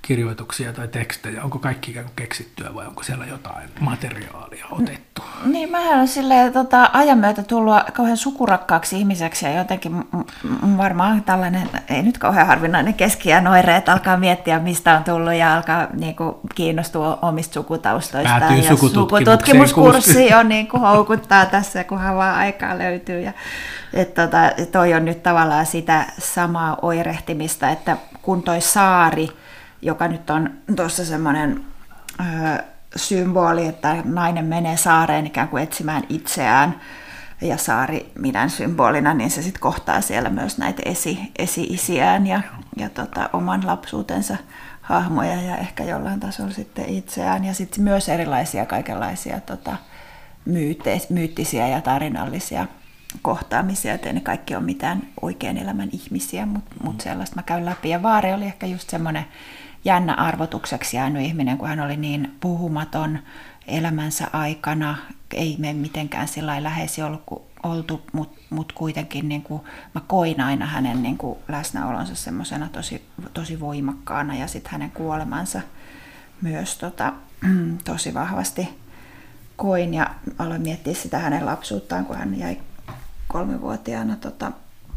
kirjoituksia tai tekstejä? Onko kaikki ikään kuin keksittyä vai onko siellä jotain materiaalia otettu? Niin, mä olen silleen tota, ajan myötä tullut kauhean sukurakkaaksi ihmiseksi ja jotenkin m- varmaan tällainen, ei nyt kauhean harvinainen keski-iän oire, että alkaa miettiä, mistä on tullut ja alkaa niin kuin, kiinnostua omista sukutaustoista. Päätyy ja sukututkimuskurssi on niin kuin, houkuttaa tässä, kunhan vaan aikaa löytyy. Ja, et, tota, toi on nyt tavallaan sitä samaa oirehtimista, että kun toi saari, joka nyt on tuossa semmoinen ö, symboli, että nainen menee saareen ikään kuin etsimään itseään ja saari minän symbolina, niin se sitten kohtaa siellä myös näitä esi, esi-isiään ja, ja tota, oman lapsuutensa hahmoja ja ehkä jollain tasolla sitten itseään ja sitten myös erilaisia kaikenlaisia tota, myyte, myyttisiä ja tarinallisia kohtaamisia, että ei ne kaikki ole mitään oikean elämän ihmisiä, mutta mut sellaista mä käyn läpi. Ja Vaari oli ehkä just semmoinen jännä arvotukseksi jäänyt ihminen, kun hän oli niin puhumaton elämänsä aikana. Ei me mitenkään sillä lailla läheisiä oltu, mutta mut kuitenkin niin kuin, mä koin aina hänen niin kuin läsnäolonsa semmoisena tosi, tosi voimakkaana ja sitten hänen kuolemansa myös tota, tosi vahvasti koin ja aloin miettiä sitä hänen lapsuuttaan, kun hän jäi kolmivuotiaana tota,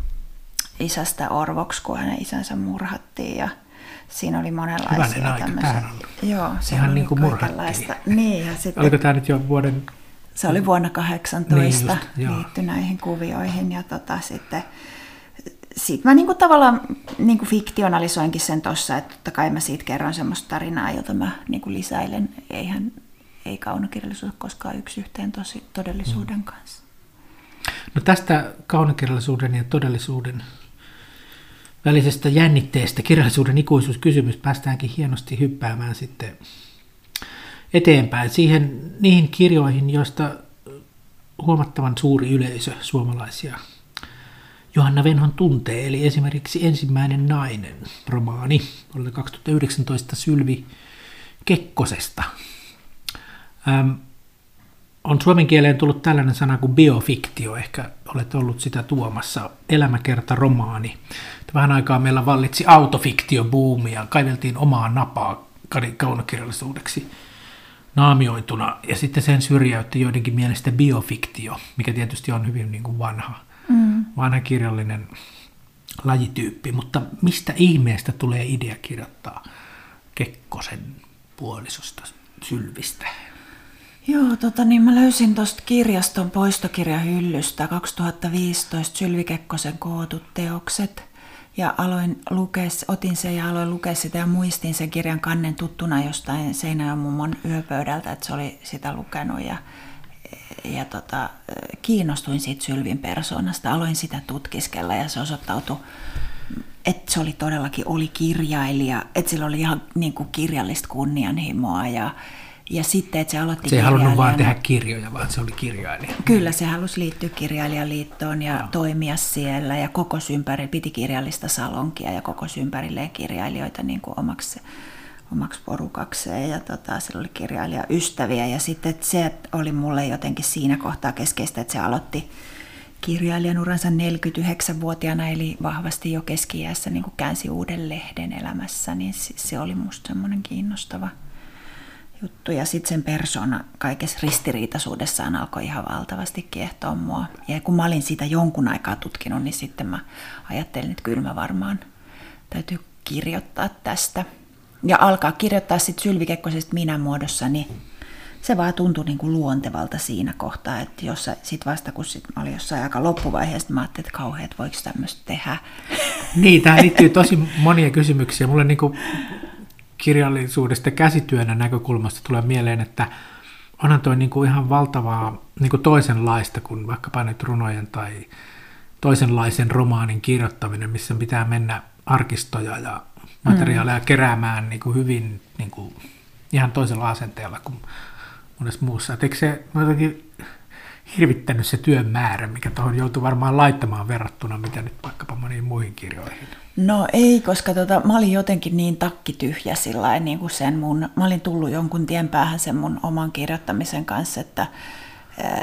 isästä orvoksi, kun hänen isänsä murhattiin ja siinä oli monenlaisia tämmöisiä. Joo, se ihan oli niin kuin kaikenlaista. Niin, ja sitten, oliko tämä nyt jo vuoden... Se oli vuonna kahdeksantoista, niin liittyi näihin kuvioihin ja tota, sitten sit mä niinku tavallaan niinku fiktionalisoinkin sen tuossa, että totta kai mä siitä kerron semmoista tarinaa, jota mä niinku lisäilen. Eihän, ei kaunokirjallisuus ole koskaan yksi yhteen tosi, todellisuuden kanssa. No tästä kaunokirjallisuuden ja todellisuuden välisestä jännitteestä, kirjallisuuden ikuisuuskysymys, päästäänkin hienosti hyppäämään sitten eteenpäin siihen niihin kirjoihin, joista huomattavan suuri yleisö suomalaisia Johanna Venhon tuntee, eli esimerkiksi Ensimmäinen nainen, romaani vuodelta kaksituhattayhdeksäntoista Sylvi Kekkosesta. Ähm, on suomen kieleen tullut tällainen sana kuin biofiktio, ehkä olet ollut sitä tuomassa, elämäkertaromaani. Vähän aikaa meillä vallitsi autofiktiobuumi ja kaiveltiin omaa napaa kaunokirjallisuudeksi naamioituna, ja sitten sen syrjäytti joidenkin mielestä biofiktio, mikä tietysti on hyvin niin kuin vanha, mm. vanha kirjallinen lajityyppi, mutta mistä ihmeestä tulee idea kirjoittaa Kekkosen puolisosta Sylvistä? Joo, tota, niin mä löysin tuosta kirjaston poistokirjahyllystä kaksituhattaviisitoista Sylvi Kekkosen kootut teokset. Ja aloin lukea, otin sen ja aloin lukea sitä ja muistin sen kirjan kannen tuttuna jostain Seinäjoen yöpöydältä, että se oli sitä lukenut. Ja, ja tota, kiinnostuin siitä Sylvin persoonasta, aloin sitä tutkiskella ja se osoittautui, että se oli todellakin oli kirjailija, että sillä oli ihan niin kuin kirjallista kunnianhimoa ja Ja sitten, että se aloitti se ei halunnut vaan tehdä kirjoja, vaan se oli kirjailija. Kyllä, se halusi liittyä kirjailijaliittoon ja no. toimia siellä. Ja koko ympäri piti kirjallista salonkia ja koko ympärilleen kirjailijoita niin kuin omaksi, omaksi porukakseen. Ja tota, sillä oli kirjailijaystäviä. Ja sitten se oli mulle jotenkin siinä kohtaa keskeistä, että se aloitti kirjailijan uransa neljäkymmentäyhdeksänvuotiaana, eli vahvasti jo keski-iässä niin kuin käänsi uuden lehden elämässä. Niin se oli musta semmoinen kiinnostava juttu. Ja sitten sen persona kaikessa ristiriitaisuudessaan alkoi ihan valtavasti kiehtoa mua. Ja kun mä olin sitä jonkun aikaa tutkinut, niin sitten mä ajattelin, että kyllä mä varmaan täytyy kirjoittaa tästä. Ja alkaa kirjoittaa sitten Sylvi Kekkosesta minä muodossa, niin se vaan tuntui niin kuin luontevalta siinä kohtaa. Että jos sitten vasta kun sit mä olin jossain aika loppuvaiheessa, mä ajattelin, että kauhean, että voiko tämmöistä tehdä. Niin, tähän liittyy tosi monia kysymyksiä. Mulle niin kuin kirjallisuudesta käsityönä näkökulmasta tulee mieleen, että onhan toi niin kuin ihan valtavaa niin kuin toisenlaista kuin vaikkapa nyt runojen tai toisenlaisen romaanin kirjoittaminen, missä pitää mennä arkistoja ja materiaaleja mm. keräämään niin kuin hyvin niin kuin ihan toisella asenteella kuin monessa muussa. Et eikö se jotenkin hirvittänyt se työn määrä, mikä tuohon joutuu varmaan laittamaan verrattuna, mitä nyt vaikkapa moniin muihin kirjoihin? No ei, koska tota, mä olin jotenkin niin takkityhjä sillä niin kuin sen mun, mä olin tullut jonkun tien päähän sen mun oman kirjoittamisen kanssa, että ää,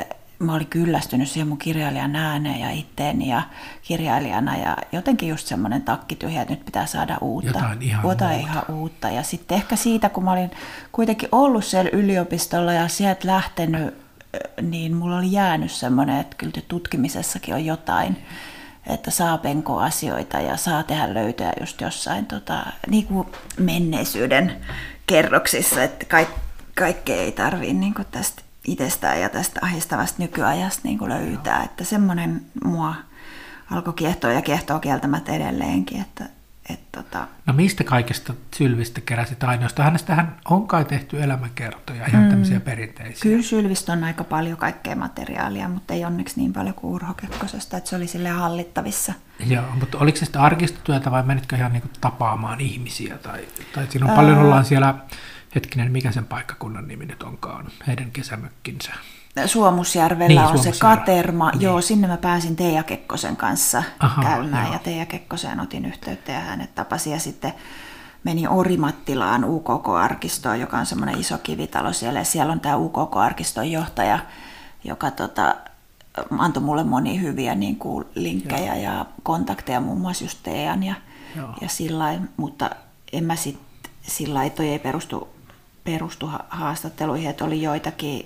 mä olin kyllästynyt siihen mun kirjailijan ääneen ja itteeni ja kirjailijana ja jotenkin just semmoinen takkityhjä, että nyt pitää saada uutta. Jotain ihan Jotain muuta. ihan uutta. Ja sitten ehkä siitä, kun mä olin kuitenkin ollut siellä yliopistolla ja sieltä lähtenyt, niin mulla oli jäänyt semmoinen, että kyllä tutkimisessakin on jotain, että saa penkoa asioita ja saa tehdä löytöjä just jossain tota, niin kuin menneisyyden kerroksissa, että kaik, kaikkea ei tarvitse niin kuin tästä itsestään ja tästä ahdistavasta nykyajasta niin kuin löytää, Joo. että semmoinen mua alkoi kiehtoa ja kiehtoo kieltämättä edelleenkin. Että, et, tota... No mistä kaikesta Sylvistä keräsit ainoastaan? Hänestähän on kai tehty elämäkertoja, ihan mm. tämmöisiä perinteisiä. Kyllä Sylvistä on aika paljon kaikkea materiaalia, mutta ei onneksi niin paljon kuin Urho Kekkosesta, että se oli silleen hallittavissa. Joo, mutta oliko se sitä arkistotyötä vai menitkö ihan niin kuin tapaamaan ihmisiä? Tai, tai siinä on paljon, ollaan siellä, hetkinen, mikä sen paikkakunnan nimi nyt onkaan, heidän kesämökkinsä. Suomusjärvellä niin, on Suomusjärvellä. Se Katerma. Niin. Joo, sinne mä pääsin Teija Kekkosen kanssa Aha, käymään joo. ja Teija Kekkoseen otin yhteyttä ja hänet tapasin ja sitten menin Orimattilaan U K K-arkistoon, joka on semmoinen iso kivitalo siellä ja siellä on tämä U K K-arkiston johtaja, joka tota, antoi mulle monia hyviä niin kuin linkkejä joo. ja kontakteja, muun muassa just Teejan ja, ja sillain, mutta en mä sitten sillain, toi ei perustu, perustu haastatteluihin, että oli joitakin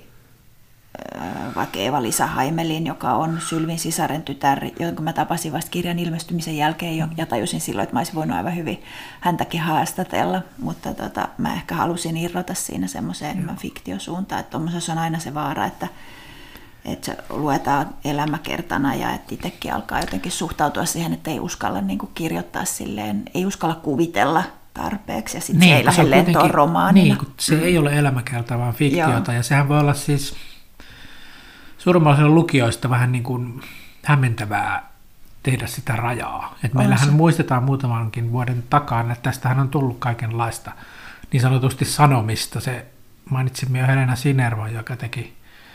vaikka Eeva-Liisa Haimelin, joka on Sylvin sisaren tytär, jonka mä tapasin vasta kirjan ilmestymisen jälkeen jo, ja tajusin silloin, että mä olisin voinut aivan hyvin häntäkin haastatella, mutta tota, mä ehkä halusin irrota siinä semmoiseen enemmän fiktiosuuntaan, että tuommoisessa on aina se vaara, että, että se luetaan elämäkertana ja että itsekin alkaa jotenkin suhtautua siihen, että ei uskalla niin kuin kirjoittaa silleen, ei uskalla kuvitella tarpeeksi ja sitten niin, se ei lähde lentoon romaanina. Niin, kun se mm. ei ole elämäkerta, vaan fiktiota, Joo. ja sehän voi olla siis suurimmaisella lukijoista vähän niin kuin hämmentävää tehdä sitä rajaa. Et meillähän muistetaan muutamankin vuoden takaa, että tästähän on tullut kaikenlaista niin sanotusti sanomista. Se mainitsimme jo Helena Sinerva, joka teki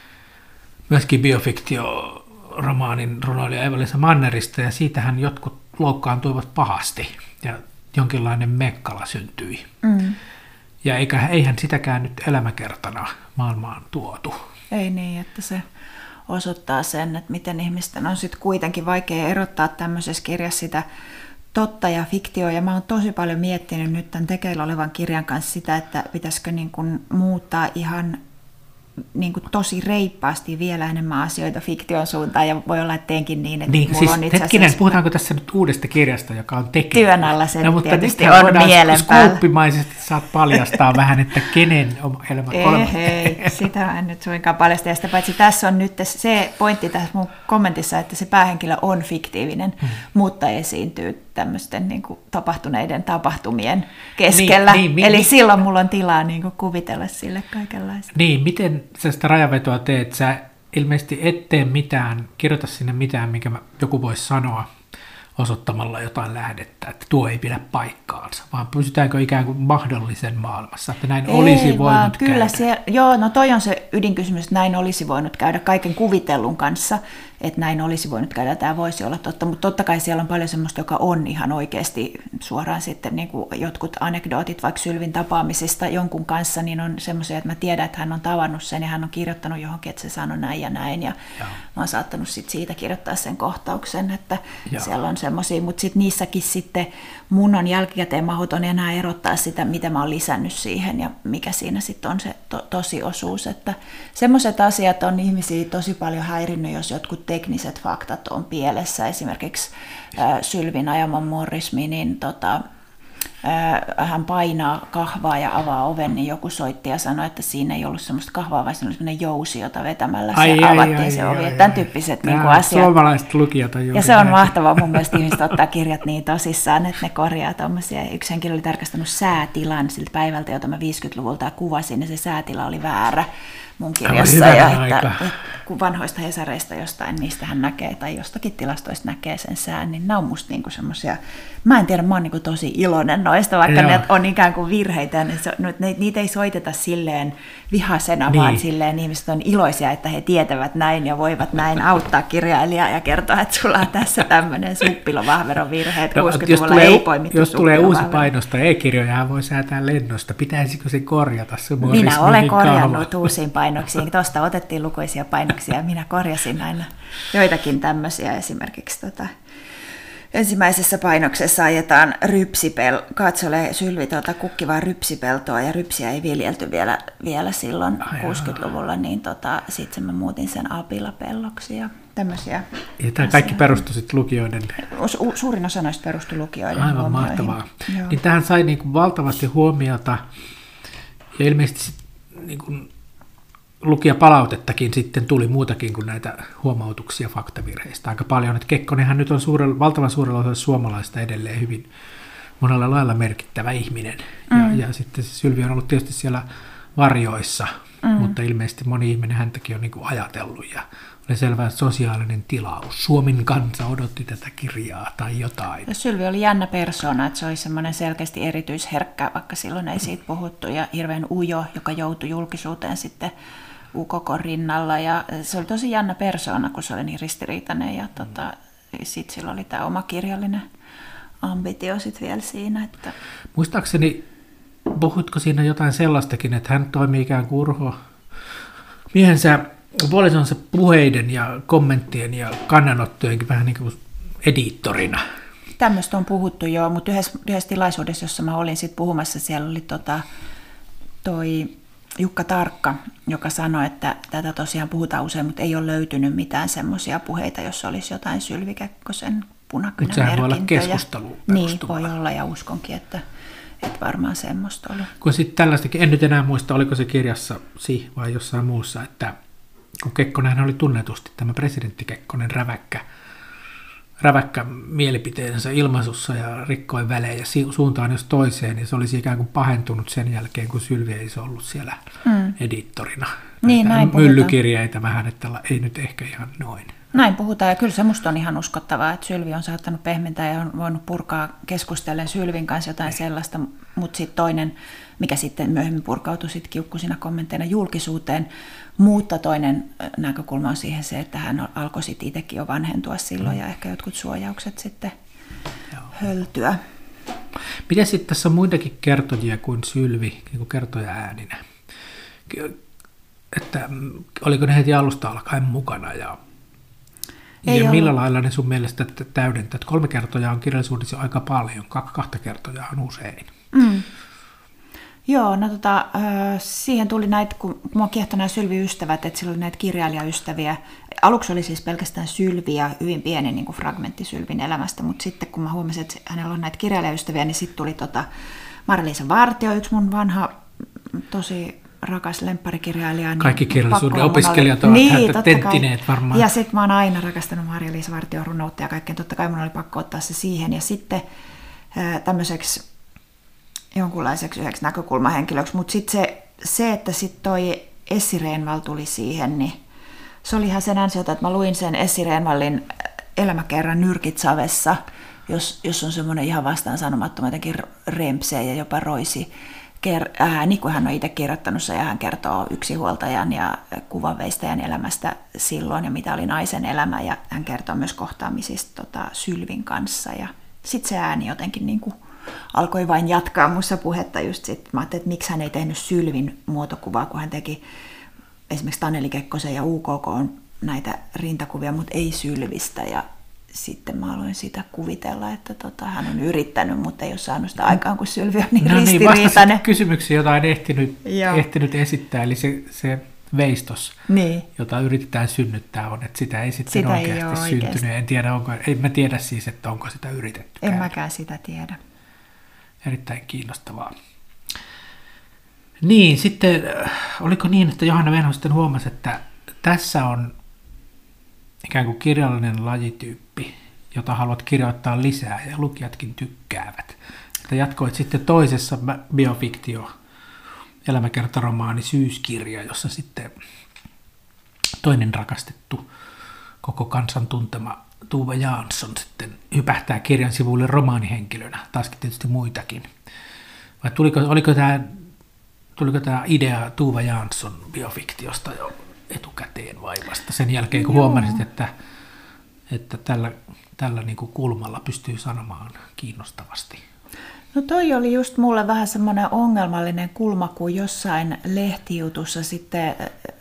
myöskin biofiktio-romaanin runoilija Eeva-Liisa Mannerista, ja siitähän jotkut loukkaantuivat pahasti, ja jonkinlainen mekkala syntyi. Mm. Ja eikä, eihän sitäkään nyt elämäkertana maailmaan tuotu. Ei niin, että se osoittaa sen, että miten ihmisten on sitten kuitenkin vaikea erottaa tämmöisessä kirjassa sitä totta ja fiktioa. Ja mä oon tosi paljon miettinyt nyt tämän tekeillä olevan kirjan kanssa sitä, että pitäisikö niin kuin muuttaa ihan niin kuin tosi reippaasti vielä enemmän asioita fiktion suuntaan, ja voi olla, että teenkin niin, että niin, mulla siis, on itse hetkinen, asiassa... puhutaanko tässä nyt uudesta kirjasta, joka on tekeillä? Työn alla se no, tietysti on mielen päällä. Skuuppimaisesti saat paljastaa vähän, että kenen elämä on. Ei, sitä en nyt suinkaan paljasta. Ja sitä paitsi tässä on nyt se pointti tässä mun kommentissa, että se päähenkilö on fiktiivinen, hmm. mutta esiintyy tämmöisten niin kuin tapahtuneiden tapahtumien keskellä. Niin, niin, Eli niin, silloin mulla on tilaa niin kuin kuvitella sille kaikenlaista. Niin, miten sä sitä rajavetoa teet? Sä ilmeisesti et tee mitään, kirjoita sinne mitään, mikä joku voisi sanoa osoittamalla jotain lähdettä, että tuo ei pidä paikkaansa, vaan pysytäänkö ikään kuin mahdollisen maailmassa, että näin ei, olisi voinut kyllä käydä? Se, joo, no toi on se ydinkysymys, että näin olisi voinut käydä kaiken kuvitellun kanssa, että näin olisi voinut käydä, tämä voisi olla totta, mutta totta kai siellä on paljon semmoista, joka on ihan oikeasti suoraan sitten niin kuin jotkut anekdootit vaikka Sylvin tapaamisista jonkun kanssa, niin on semmoisia, että mä tiedän, että hän on tavannut sen ja hän on kirjoittanut johonkin, että se sanoi näin ja näin, ja joo. Mä oon saattanut sit siitä kirjoittaa sen kohtauksen, että joo. Siellä on semmoisia, mutta sitten niissäkin sitten mun on jälkikäteen mahdoton enää erottaa sitä, mitä mä oon lisännyt siihen ja mikä siinä sitten on se to- tosiosuus, että semmoiset asiat on ihmisiä tosi paljon häirinnyt, jos jotkut tekniset faktat on pielessä, esimerkiksi äh, Sylvin ajama morismi, niin tota, äh, hän painaa kahvaa ja avaa oven, niin joku soitti ja sanoi, että siinä ei ollut semmoista kahvaa, vaan siinä oli semmoinen jousi, jota vetämällä se ai, avattiin ai, se ai, ovi, ai, tämän ai, tyyppiset niin kuin asiat. Suomalaiset lukijat on juuri. Ja se on mahtavaa mun mielestä ihmiset ottaa kirjat niin tosissaan, että ne korjaa tuommoisia. Yksi henkilö oli tarkastanut säätilan siltä päivältä, jota mä viisikymmentäluvulta kuvasin, ja se säätila oli väärä mun kirjassa, ja että, että kun vanhoista hesareista jostain, niistä hän näkee, tai jostakin tilastoista näkee sen sään, niin nämä on musta niinku semmoisia, mä en tiedä, mä oon niinku tosi iloinen noista, vaikka Joo. ne on ikään kuin virheitä, ja ne, niitä ei soiteta silleen vihasena, niin. vaan silleen ihmiset on iloisia, että he tietävät näin ja voivat näin auttaa kirjailijaa ja kertoa, että sulla on tässä tämmöinen suppilovahveron virhe, että no, kuusikymmentäluvulla ei poimittu jos tulee uusi painosta e-kirjoja, hän voi säätää lennosta, pitäisikö se korjata? Se minä olen korjannut uusiin painoksiin, tuosta otettiin lukuisia painoksia suomeksi ja minä korjasin aina joitakin tämmöisiä. Esimerkiksi tota, ensimmäisessä painoksessa ajetaan rypsipel, katsole Sylvi tuota kukkivaa rypsipeltoa ja rypsiä ei viljelty vielä, vielä silloin Ai kuusikymmentäluvulla, niin tota, sitten mä muutin sen apilapelloksi ja tämmöisiä. Ja tämä kaikki perustui sitten lukijoiden? Su- suurin osa noista perustui lukijoiden Aivan huomioihin. Mahtavaa. Niin tähän sai niin kuin valtavasti huomiota ja ilmeisesti niin kuin lukijapalautettakin sitten tuli muutakin kuin näitä huomautuksia faktavirheistä aika paljon. Että Kekkonenhan nyt on suurella, valtavan suurella osalla suomalaista edelleen hyvin monella lailla merkittävä ihminen. Mm. Ja, ja sitten Sylvi on ollut tietysti siellä varjoissa, mm. mutta ilmeisesti moni ihminen häntäkin on niin kuin ajatellut ja oli selvä sosiaalinen tilaus. Suomen kansa odotti tätä kirjaa tai jotain. Ja Sylvi oli jännä persoona, että se oli semmoinen selkeästi erityisherkkä, vaikka silloin ei siitä puhuttu, ja hirveän ujo, joka joutui julkisuuteen sitten U K K rinnalla. Ja se oli tosi jännä persoona, kun se oli niin ristiriitainen, ja tota, sitten sillä oli tämä oma kirjallinen ambitio sitten vielä siinä. Että... Muistaakseni, puhutko siinä jotain sellaistakin, että hän toimii ikään kuin Urho miehensä puolisonsa puheiden ja kommenttien ja kannanottojenkin vähän niin kuin ediittorina. Tämmöistä on puhuttu jo, mutta yhdessä, yhdessä tilaisuudessa, jossa mä olin sit puhumassa, siellä oli tota, toi Jukka Tarkka, joka sanoi, että tätä tosiaan puhutaan usein, mutta ei ole löytynyt mitään semmoisia puheita, jossa olisi jotain Sylvi Kekkosen punakynän merkintöjä. Mutta sehän voi olla keskusteluun perustuvaa. Niin, voi olla ja uskonkin, että, että varmaan semmoista oli. Kun sitten tällaistakin, en nyt enää muista, oliko se kirjassa Si vai jossain muussa, että kun Kekkonenhan oli tunnetusti tämä presidentti Kekkonen räväkkä, räväkkä mielipiteensä ilmaisussa ja rikkoi välejä suuntaan jos toiseen, niin se olisi ikään kuin pahentunut sen jälkeen, kun Sylvi ei ollut siellä mm. ediittorina. Niin, näin myllykirjeitä vähän, että ei nyt ehkä ihan noin. Näin puhutaan, ja kyllä se musta on ihan uskottavaa, että Sylvi on saattanut pehmentää ja on voinut purkaa keskustellen Sylvin kanssa jotain sellaista, mutta sitten toinen, mikä sitten myöhemmin purkautui sitten kiukkusina kommentteina julkisuuteen, mutta toinen näkökulma on siihen se, että hän alkoi sitten itsekin jo vanhentua silloin, ja ehkä jotkut suojaukset sitten Joo. höltyä. Miten sitten tässä on muitakin kertojia kuin Sylvi, niin kuin kertoja ääninä? Että oliko ne heti alusta alkaen mukana ja Ei ja millä lailla ne sun mielestä täydentää? Että kolme kertoja on kirjallisuudessa aika paljon, kahta kertoja on usein. Mm. Joo, no tota, siihen tuli näitä, kun mua kiehtoi nämä Sylvi-ystävät, että sillä oli näitä kirjailijaystäviä. Aluksi oli siis pelkästään Sylvi ja hyvin pieni niin kuin fragmentti Sylvin elämästä, mutta sitten kun mä huomasin, että hänellä on näitä kirjailijaystäviä, niin sitten tuli tota Marja-Liisa Vartio, yksi mun vanha, tosi rakas lempparikirjailija. Niin kaikki kirjallisuuden opiskelijat ovat niin, häntä tenttineet varmaan. Ja sitten mä oon aina rakastanut Marja-Liisa Vartion runoutta ja kaikkeen. Totta kai mun oli pakko ottaa se siihen. Ja sitten tämmöiseksi jonkunlaiseksi yhdeksi näkökulmahenkilöksi. Mutta sitten se, se, että sitten toi Essi Reenval tuli siihen, niin se oli ihan sen ansiota, että mä luin sen Essi Reenvallin Elämäkerran Nyrkit savessa, jos, jos on semmoinen ihan vastaan sanomattoman jotenkin rempseä ja jopa roisi ääni, kun hän on itse kirjoittanut se, ja hän kertoo yksinhuoltajan ja kuvanveistäjän elämästä silloin, ja mitä oli naisen elämä, ja hän kertoo myös kohtaamisista tota, Sylvin kanssa, ja sitten se ääni jotenkin niin kuin alkoi vain jatkaa musta puhetta just sit. Mä ajattelin, että miksi hän ei tehnyt Sylvin muotokuvaa, kun hän teki esimerkiksi Taneli Kekkosen ja U K K näitä rintakuvia, mutta ei Sylvistä, ja sitten mä aloin sitä kuvitella, että tota, hän on yrittänyt, mutta ei ole saanut sitä aikaan, kun Sylvi on niin no ristiriitainen. Niin, vastasit kysymyksiä, jota en ehtinyt, ehtinyt esittää, eli se, se veistos, niin. jota yritetään synnyttää, on, että sitä ei sitten sitä oikeasti ei syntynyt. Oikeasti. En tiedä, onko, en mä tiedä siis, että onko sitä yritetty. En mäkään sitä tiedä. Erittäin kiinnostavaa. Niin, sitten oliko niin, että Johanna Venho sitten huomasi, että tässä on ikään kuin kirjallinen lajityyppi, jota haluat kirjoittaa lisää ja lukijatkin tykkäävät. Että jatkoit sitten toisessa biofiktio elämäkertaromaani Syyskirja, jossa sitten toinen rakastettu koko kansan tuntema Tuve Jansson sitten hypähtää kirjan sivuille romaanihenkilönä, taaskin tietysti muitakin. Vai tuliko, oliko tämä, tuliko tämä idea Tuve Jansson biofiktiosta jo etukäteen vai vasta sen jälkeen, kun Joo. huomasit, että, että tällä, tällä niin kuin kulmalla pystyy sanomaan kiinnostavasti? No toi oli just mulle vähän semmoinen ongelmallinen kulma, kun jossain lehtijutussa sitten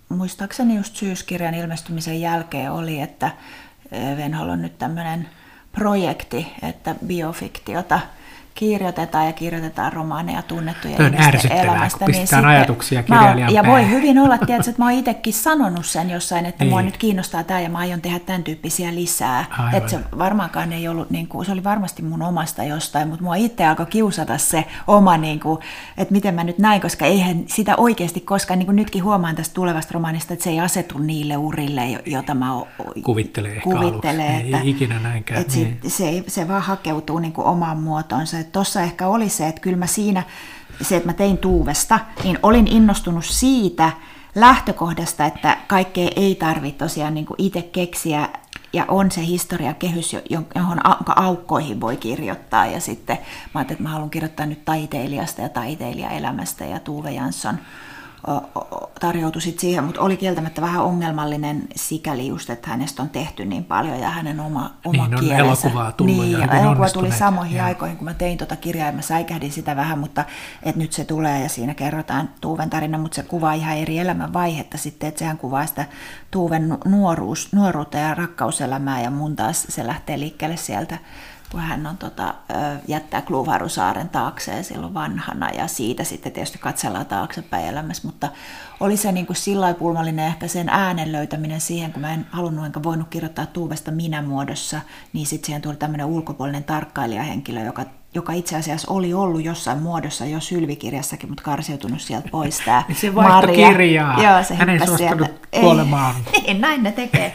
muistaakseni just Syyskirjan ilmestymisen jälkeen oli, että Venholla on nyt tämmöinen projekti, että biofiktiota kirjoitetaan ja kirjoitetaan romaaneja tunnettuja ihmisten elämästä. Kun pistetään niin ajatuksia kirjailijan Ja päähän. voi hyvin olla, tietysti, että mä oon itsekin sanonut sen jossain, että niin. mua nyt kiinnostaa tämä ja mä aion tehdä tämän tyyppisiä lisää. Aivan. Että se varmaankaan ei ollut, niin kuin, se oli varmasti mun omasta jostain, mutta mua itse alkoi kiusata se oma, niin kuin, että miten mä nyt näin, koska eihän sitä oikeasti koskaan, niin kuin nytkin huomaan tästä tulevasta romaanista, että se ei asetu niille urille, jota mä kuvittelee ehkä kuvittelee, aluksi. että, Ei ikinä näinkään. että niin. se, se, se vaan hakeutuu niin kuin omaan muotoonsa. Tuossa ehkä oli se, että kyllä mä siinä, se, että mä tein Tuuvesta, niin olin innostunut siitä lähtökohdasta, että kaikkea ei tarvitse tosiaan niin kuin itse keksiä, ja on se historiakehys, johon aukkoihin voi kirjoittaa, ja sitten mä ajattelin, että mä haluan kirjoittaa nyt taiteilijasta ja taiteilijaelämästä, ja Tuve Jansson tarjoutui sitten siihen, mutta oli kieltämättä vähän ongelmallinen sikäli just, että hänestä on tehty niin paljon ja hänen oma, oma niin, kielensä. Elokuvaa tullut niin, ja elokuva tuli samoihin ja. aikoihin, kun mä tein tuota kirjaa ja mä säikähdin sitä vähän, mutta että nyt se tulee ja siinä kerrotaan Tuven tarina, mutta se kuvaa ihan eri elämänvaihetta sitten, että sehän kuvaa sitä Tuven nuoruus, nuoruutta ja rakkauselämää ja mun taas se lähtee liikkeelle sieltä, kun hän on, tota, jättää Kluvharusaaren taakseen silloin vanhana ja siitä sitten tietysti katsellaan taaksepäin elämässä, mutta oli se niin kuin sillä pulmallinen ehkä sen äänen löytäminen siihen, kun mä en halunnut enkä voinut kirjoittaa Tuuvesta minä-muodossa, niin sitten siihen tuli tämmöinen ulkopuolinen tarkkailijahenkilö, joka, joka itse asiassa oli ollut jossain muodossa jo Sylvikirjassakin, mutta karsiutunut sieltä pois tämä se vaihtoi kirjaa. Joo, se hän ei suostunut kuolemaan. Niin, näin ne tekee.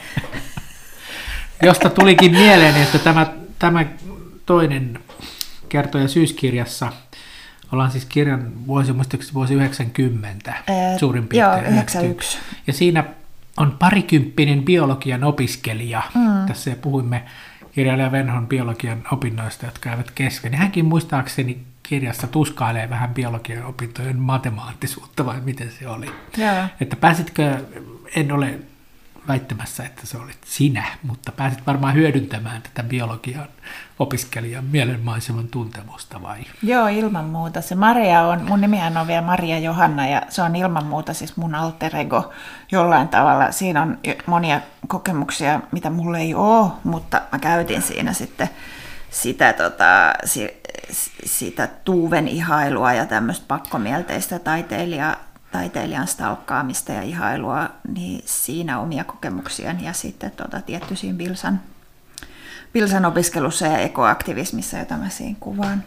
Josta tulikin mieleen, että tämä, tämä toinen kertoja Syyskirjassa, ollaan siis kirjan vuosi, muistaakseni vuosi yhdeksänkymmentä Ee, suurin piirtein. Joo, yhdeksänkymmentäyksi. Ja siinä on parikymppinen biologian opiskelija. Mm. Tässä puhuimme kirjailija Venhon biologian opinnoista, jotka eivät kesken. Ja hänkin muistaakseni kirjassa tuskailee vähän biologian opintojen matemaattisuutta, vai miten se oli. Joo. Että pääsitkö, en ole väittämässä, että se olit sinä, mutta pääsit varmaan hyödyntämään tätä biologian opiskelijan mielenmaiseman tuntemusta, vai? Joo, ilman muuta. Se Maria on, mun nimihän on vielä Maria Johanna, ja se on ilman muuta siis mun alter ego jollain tavalla. Siinä on monia kokemuksia, mitä mulla ei ole, mutta mä käytin siinä sitten sitä, tota, si, sitä Tuven ihailua ja tämmöistä pakkomielteistä taiteilijaa, taiteilijan stalkkaamista ja ihailua, niin siinä omia kokemuksiani ja sitten tota, tietty siinä Bilsan, Bilsan opiskelussa ja ekoaktivismissa, jota mä siinä kuvaan.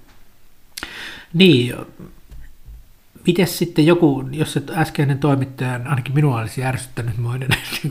Niin, miten sitten joku, jos se äskeinen toimittaja, ainakin minua olisi ärsyttänyt moinen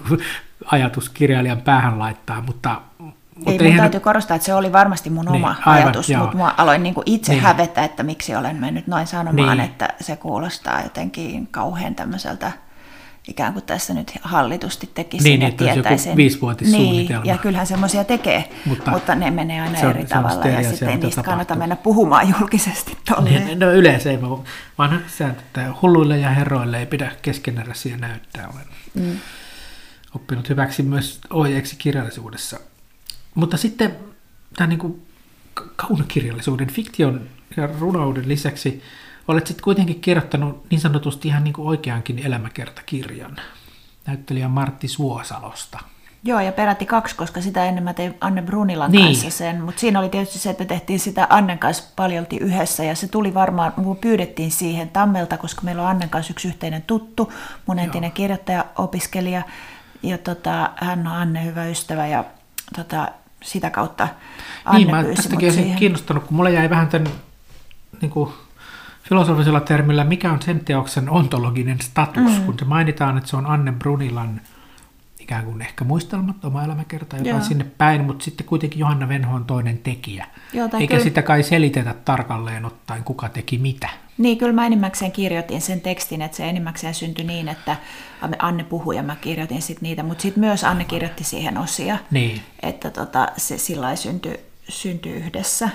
ajatus kirjailijan päähän laittaa, mutta Ei, mun täytyy korostaa, että se oli varmasti mun niin, oma aivan, ajatus, joo. mutta mä aloin niinku itse niin. hävetä, että miksi olen mennyt noin sanomaan, niin. että se kuulostaa jotenkin kauhean tämmöiseltä, ikään kuin tässä nyt hallitusti tekisi niin, ja että tietäisi. Niin, viisivuotissuunnitelma. ja kyllähän semmoisia tekee, mutta, mutta ne menee aina on, eri tavalla ja sitten ei niistä kannata mennä puhumaan julkisesti tolleen. Niin, no yleensä ei, vaan sääntö, että hulluille ja herroille ei pidä keskeneräisiä näyttää. Olen mm. oppinut hyväksi myös ohjeeksi kirjallisuudessa. Mutta sitten tämän niin kuin kaunokirjallisuuden, fiktion ja runouden lisäksi olet sitten kuitenkin kirjoittanut niin sanotusti ihan niin kuin oikeankin elämäkertakirjan näyttelijä Martti Suosalosta. Joo, ja peräti kaksi, koska sitä ennen mä tein Anne Brunilan niin. kanssa sen, mutta siinä oli tietysti se, että me tehtiin sitä Annen kanssa paljolti yhdessä, ja se tuli varmaan, mun pyydettiin siihen Tammelta, koska meillä on Annen kanssa yksi yhteinen tuttu, mun entinen kirjoittaja, opiskelija, ja tota, hän on Anne hyvä ystävä, ja tota, sitä kautta Anne niin, mä pyysi tästäkin olisin siihen. kiinnostanut, kun mulle jäi vähän tämän niin kuin filosofisella termillä, mikä on sen teoksen ontologinen status, mm. kun se mainitaan, että se on Anne Brunilan ikään kuin ehkä muistelmat, oma elämäkerta, jotain Joo. sinne päin, mutta sitten kuitenkin Johanna Venho on toinen tekijä. Joo, Eikä kyllä. sitä kai selitetä tarkalleen ottaen, kuka teki mitä. Niin, kyllä mä enimmäkseen kirjoitin sen tekstin, että se enimmäkseen syntyi niin, että Anne puhui ja mä kirjoitin sitten niitä, mutta sitten myös Anne kirjoitti siihen osia, niin. että tota, se sillä lailla syntyi, syntyi yhdessä.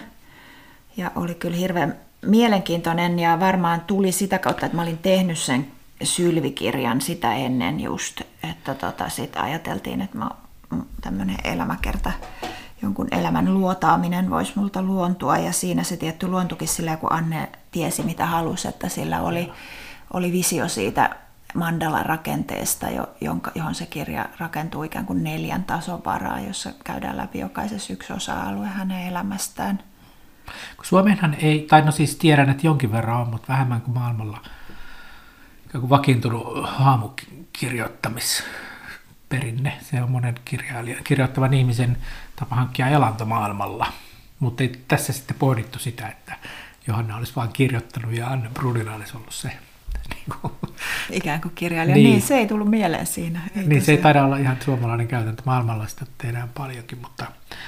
Ja oli kyllä hirveän mielenkiintoinen ja varmaan tuli sitä kautta, että mä olin tehnyt sen Sylvikirjan sitä ennen just, että tota, sitä ajateltiin, että mä, tämmöinen elämäkerta, jonkun elämän luotaaminen voisi multa luontua, ja siinä se tietty luontukin sillä, kun Anne tiesi mitä halusi, että sillä oli, oli visio siitä mandala-rakenteesta, jonka, johon se kirja rakentuu ikään kuin neljän tason varaan, jossa käydään läpi jokaisessa yksi osa-alue hänen elämästään. Suomeenhan ei, tai no siis tiedän, että jonkin verran on, mutta vähemmän kuin maailmalla ikään kuin vakiintunut haamukirjoittamisperinne. Se on monen kirjailijan, kirjoittavan ihmisen tapa hankkia elanto maailmalla. Mutta ei tässä sitten pohdittu sitä, että Johanna olisi vaan kirjoittanut ja Anne Brunilla olisi ollut se niin kuin, ikään kuin kirjailija. Niin. niin, se ei tullut mieleen siinä. Ei niin, se ei taida olla ihan suomalainen käytäntö. Maailmalla sitä tehdään paljonkin, mutta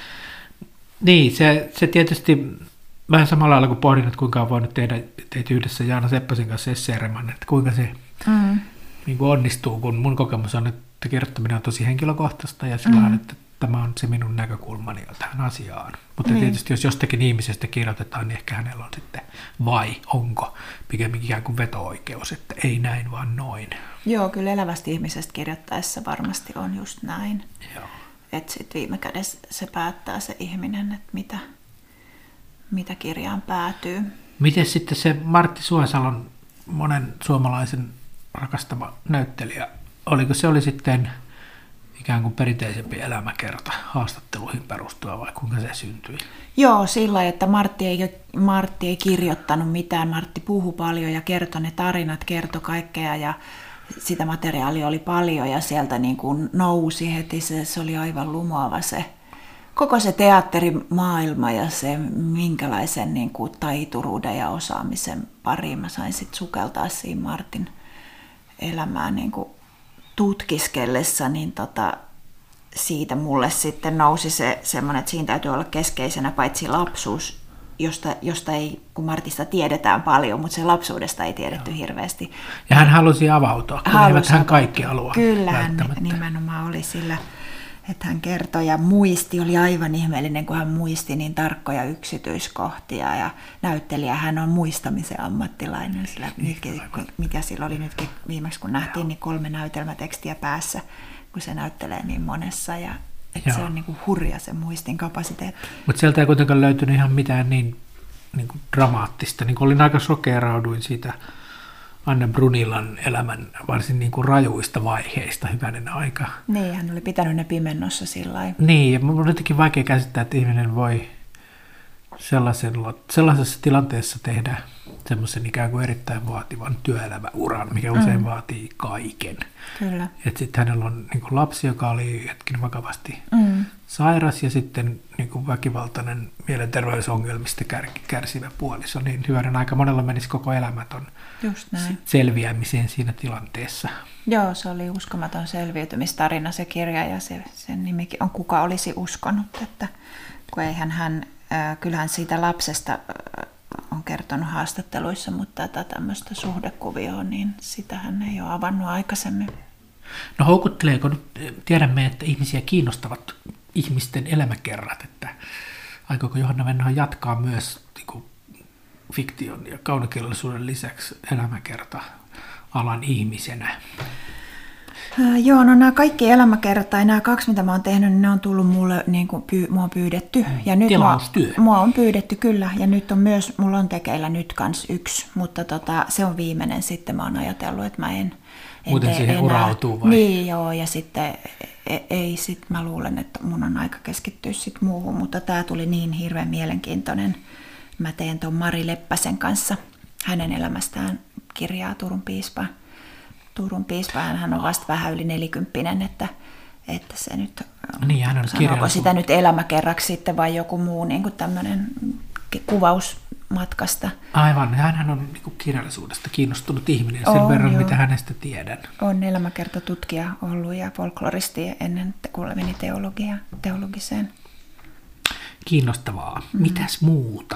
niin, se, se tietysti vähän samalla lailla kuin pohdin, että kuinka on voinut tehdä teitä yhdessä Jaana Seppäsen kanssa esseereman, että kuinka se mm. niin kuin onnistuu, kun mun kokemus on, että kirjoittaminen on tosi henkilökohtaista ja sillä mm. että tämä on se minun näkökulmani tähän asiaan. Mutta niin. Tietysti jos jostakin ihmisestä kirjoitetaan, niin ehkä hänellä on sitten vai onko pikemminkin ikään kuin veto-oikeus, että ei näin vaan noin. Joo, kyllä elävästä ihmisestä kirjoittaessa varmasti on just näin. Joo. Että sitten viime kädessä se päättää se ihminen, että mitä, mitä kirjaan päätyy. Miten sitten se Martti Suosalon monen suomalaisen rakastama näyttelijä, oliko se oli sitten ikään kuin perinteisempi elämäkerta haastatteluihin perustuva vai kuinka se syntyi? Joo, sillä lailla, että Martti ei, Martti ei kirjoittanut mitään. Martti puhui paljon ja kertoi ne tarinat, kertoi kaikkea ja sitä materiaalia oli paljon ja sieltä niin kuin nousi heti. Se, se oli aivan lumoava se koko se teatterimaailma ja se minkälaisen niin kuin taituruuden ja osaamisen pariin mä sain sitten sukeltaa siinä Martin elämään niin kuin tutkiskellessa, niin tota, siitä mulle sitten nousi se semmoinen, että siinä täytyy olla keskeisenä paitsi lapsuus, josta, josta ei, kun Martista tiedetään paljon, mutta se lapsuudesta ei tiedetty Joo. hirveästi. Ja hän halusi avautua, kun eivät hän kaikki halua. Kyllä, hän nimenomaan oli sillä, että hän kertoi ja muisti, oli aivan ihmeellinen, kun hän muisti niin tarkkoja yksityiskohtia ja näyttelijä, hän on muistamisen ammattilainen, sillä nytkin, mikä sillä oli nytkin viimeksi, kun nähtiin, niin kolme näytelmätekstiä päässä, kun se näyttelee niin monessa ja että se on niin kuin hurja se muistin kapasiteetti. Mutta sieltä ei kuitenkaan löytynyt ihan mitään niin, niin kuin dramaattista, niin kuin olin aika shokeerauduin siitä Anne Brunilan elämän varsin niin kuin rajuista vaiheista hyvänen aika. Niin, hän oli pitänyt ne pimennossa sillä lailla. Niin, ja minun on jotenkin vaikea käsittää, että ihminen voi sellaisessa tilanteessa tehdä semmoisen ikään kuin erittäin vaativan työelämäuran, mikä usein mm. vaatii kaiken. Kyllä. Että sitten hänellä on niin kuin lapsi, joka oli hetken vakavasti mm. sairas, ja sitten niin kuin väkivaltainen mielenterveysongelmista kär, kärsivä puoliso, niin hyvänen aika monella menisi koko elämätön selviämiseen siinä tilanteessa. Joo, se oli uskomaton selviytymistarina se kirja, ja se, sen nimikin on Kuka olisi uskonut, että kun eihän hän, äh, kyllähän siitä lapsesta äh, on kertonut haastatteluissa, mutta tätä tämmöistä suhdekuvioa, niin sitä hän ei ole avannut aikaisemmin. No houkutteleeko nyt, tiedämme, että ihmisiä kiinnostavat ihmisten elämäkerrat, että aikooko Johanna Vennohan jatkaa myös niin kuin fiktion ja kaunokirjallisuuden lisäksi elämäkerta-alan ihmisenä? Äh, joo, no nämä kaikki elämäkerrat ja nämä kaksi, mitä mä oon tehnyt, niin ne on tullut mulle, niin kuin pyy, mua on pyydetty. Ja nyt Tilaustyö. Mua, mua on pyydetty, kyllä. Ja nyt on myös, mulla on tekeillä nyt kans yksi, mutta tota, se on viimeinen sitten. Mä oon ajatellut, että mä en, en Muuten siihen enää urautuu vai? Niin, joo, ja sitten ei, ei sit mä luulen, että mun on aika keskittyä sit muuhun, mutta tää tuli niin hirveän mielenkiintoinen. Mä teen ton Mari Leppäsen kanssa hänen elämästään kirjaa Turun piispaan. Turun piispa, hän on vasta vähän yli nelikymppinen, että, että se nyt, niin, hän on sanooko sitä nyt elämäkerraksi sitten vai joku muu niin kuin tämmöinen kuvaus matkasta. Aivan, hän on niin kuin kirjallisuudesta kiinnostunut ihminen sen on, verran, joo. mitä hänestä tiedän. On elämäkertatutkija ollut ja folkloristi ennen kuin meni teologia, teologiseen. Kiinnostavaa. Mm. Mitäs muuta?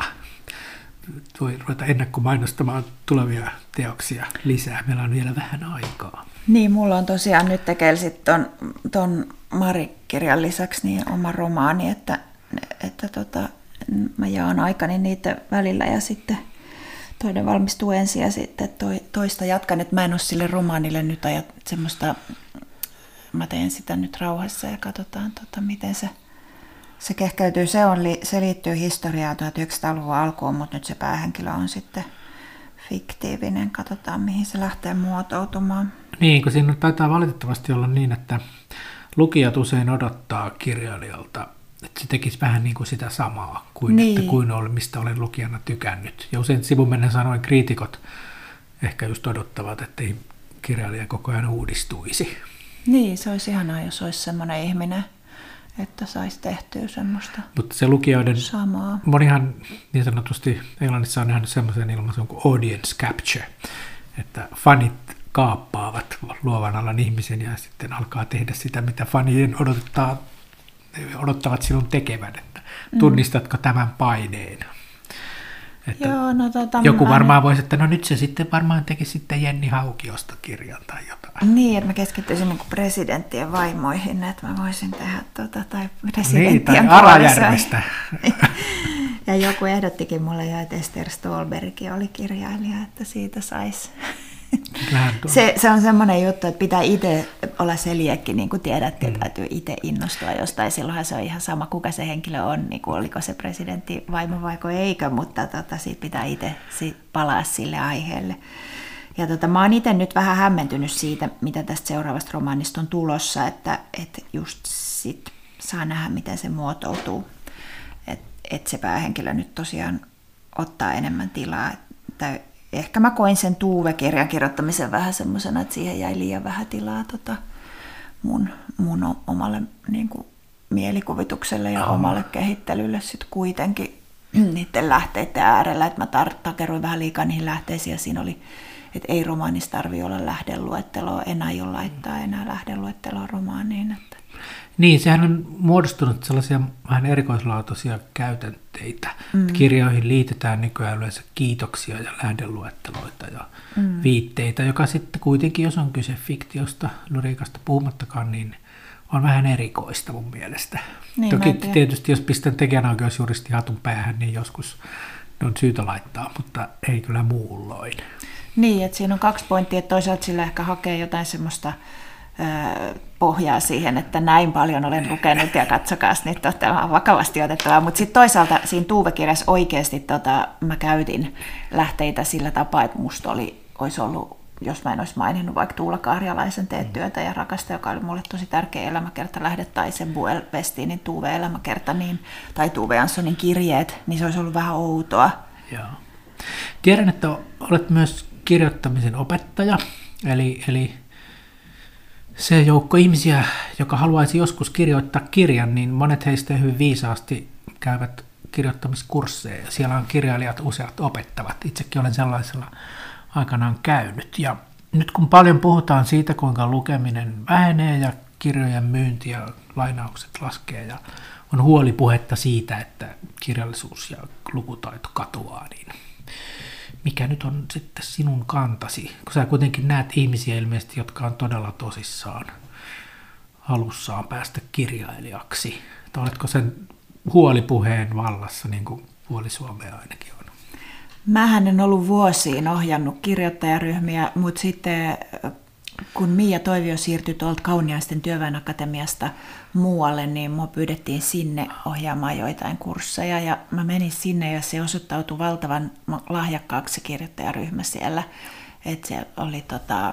Voi ruveta ennakkomainostamaan tulevia teoksia lisää. Meillä on vielä vähän aikaa. Niin, mulla on tosiaan nyt tekeillä sitten ton, ton Mari-kirjan lisäksi niin oma romaani, että, että tota, mä jaan aikani niiden välillä ja sitten toinen valmistuu ensin ja sitten toi, toista jatkan, että mä en ole sille romaanille nyt ajat semmoista, mä teen sitä nyt rauhassa ja katsotaan tota, miten se Se kehkeytyy, se, on, se liittyy historiaan tuhatyhdeksänsataaluvun alkuun, mutta nyt se päähenkilö on sitten fiktiivinen. Katsotaan, mihin se lähtee muotoutumaan. Niin, kun siinä taitaa valitettavasti olla niin, että lukijat usein odottaa kirjailijalta, että se tekisi vähän niin kuin sitä samaa kuin, niin. että kuin oli, mistä olen lukijana tykännyt. Ja usein sivumennen sanoen kriitikot ehkä just odottavat, että ei kirjailija koko ajan uudistuisi. Niin, se olisi ihanaa, jos olisi semmoinen ihminen, että saisi tehtyä semmoista Mutta se lukijoiden samaa. Monihan niin sanotusti Englannissa on nähnyt semmoisen ilmaisun kuin audience capture, että fanit kaappaavat luovan alan ihmisen ja sitten alkaa tehdä sitä, mitä fanien odottaa, odottavat sinun tekevän. Että tunnistatko tämän paineen? Että Joo, no, tota, joku varmaan voisi, että no nyt se sitten varmaan teki sitten Jenni Haukiosta kirjan tai jotain. Niin, että mä keskittyisin niin kuin presidenttien vaimoihin, että mä voisin tehdä tuota, tai presidenttien niin, tai Arajärvestä. Ja joku ehdottikin mulle jo, että Ester Ståhlbergkin oli kirjailija, että siitä saisi. Se, se on semmoinen juttu, että pitää itse olla seliäkki, niin kuin tiedätte, että täytyy itse innostua jostain. Silloinhan se on ihan sama, kuka se henkilö on, niin kuin oliko se presidentti vaimo vaiko eikö, mutta tota, siitä pitää itse sit palaa sille aiheelle. Ja tota, mä oon itse nyt vähän hämmentynyt siitä, mitä tästä seuraavasta romaanista on tulossa, että et just sit saa nähdä, miten se muotoutuu. Että et se päähenkilö nyt tosiaan ottaa enemmän tilaa. Että ehkä mä koin sen Tuve-kirjan kirjoittamisen vähän semmoisena, että siihen jäi liian vähän tilaa tota, mun, mun omalle niin kuin, mielikuvitukselle ja oh. omalle kehittelylle sitten kuitenkin niiden lähteiden äärellä. Että mä tar- takeruin vähän liikaa niihin lähteisiin ja siinä oli, että ei romaanissa tarvitse olla lähdeluetteloa, enää jo laittaa enää lähdeluetteloa romaaniin. Että. Niin, sehän on muodostunut sellaisia vähän erikoislaatuisia käytänteitä. Mm. Kirjoihin liitetään nykyään yleensä kiitoksia ja lähdeluetteloita ja mm. viitteitä, joka sitten kuitenkin, jos on kyse fiktiosta, lyriikasta puhumattakaan, niin on vähän erikoista mun mielestä. Niin, toki tietysti, jos pistän tekijänoikeusjuristi hatun päähän, niin joskus ne on syytä laittaa, mutta ei kyllä muulloin. Niin, että siinä on kaksi pointtia, että toisaalta sillä ehkä hakee jotain semmoista pohjaa siihen, että näin paljon olen lukenut ja katsokaas nyt, tämä on vakavasti otettavaa. Mutta sitten toisaalta siinä Tuve-kirjassa oikeasti tota, mä käytin lähteitä sillä tapaa, että musta oli, olisi ollut, jos mä en olisi maininnut vaikka Tuula Karjalaisen Tee työtä ja rakasta, joka oli mulle tosi tärkeä elämäkerta lähde, tai se Buell Westinin Tuve-elämäkerta, niin, tai Tuve Janssonin kirjeet, niin se olisi ollut vähän outoa. Joo. Tiedän, että olet myös kirjoittamisen opettaja, eli, eli se joukko ihmisiä, joka haluaisi joskus kirjoittaa kirjan, niin monet heistä hyvin viisaasti käyvät kirjoittamiskursseja. Ja siellä on kirjailijat useat opettavat. Itsekin olen sellaisella aikanaan käynyt. Ja nyt kun paljon puhutaan siitä, kuinka lukeminen vähenee ja kirjojen myynti ja lainaukset laskee ja on huolipuhetta siitä, että kirjallisuus ja lukutaito katoaa, niin mikä nyt on sitten sinun kantasi? Kun sä kuitenkin näet ihmisiä ilmeisesti, jotka on todella tosissaan halussaan päästä kirjailijaksi. Tai oletko sen huolipuheen vallassa, niin kuin puoli Suomea ainakin on? Mähän en ollut vuosiin ohjannut kirjoittajaryhmiä, mutta sitten kun Miia Toivio siirtyi tuolta Kauniaisten työväenakatemiasta muualle, niin mua pyydettiin sinne ohjaamaan joitain kursseja. Ja mä menin sinne ja se osoittautui valtavan lahjakkaaksi kirjoittajaryhmä siellä. Että siellä oli tota,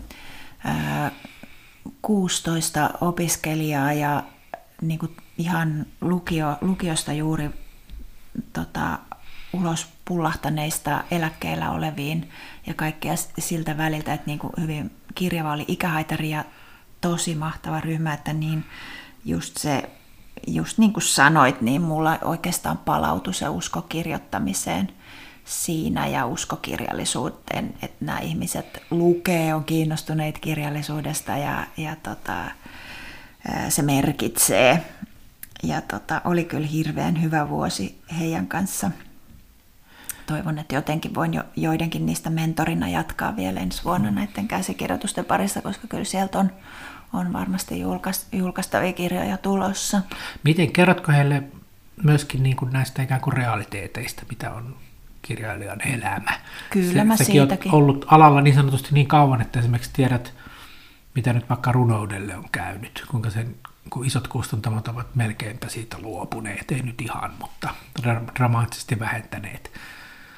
ää, kuusitoista opiskelijaa ja niin kuin ihan lukio, lukiosta juuri tota, ulos pullahtaneista eläkkeellä oleviin ja kaikkea siltä väliltä, että niin kuin hyvin kirjava oli ikähaitari ja tosi mahtava ryhmä, että niin just se, just niin kuin sanoit, niin mulla oikeastaan palautui se usko kirjoittamiseen siinä ja usko kirjallisuuteen, että nämä ihmiset lukee, on kiinnostuneet kirjallisuudesta ja, ja tota, se merkitsee. Ja tota, oli kyllä hirveän hyvä vuosi heidän kanssa. Toivon, että jotenkin voin jo, joidenkin niistä mentorina jatkaa vielä ensi vuonna näiden käsikirjoitusten parissa, koska kyllä sieltä on, on varmasti julkaistavia kirjoja tulossa. Miten kerrotko heille myöskin niin kuin näistä ikään kuin realiteeteista, mitä on kirjailijan elämä? Kyllä, mä Säkin siitäkin. olet ollut alalla niin sanotusti niin kauan, että esimerkiksi tiedät, mitä nyt vaikka runoudelle on käynyt, kuinka sen kun isot kustantamot ovat melkeinpä siitä luopuneet, ei nyt ihan, mutta dramaattisesti vähentäneet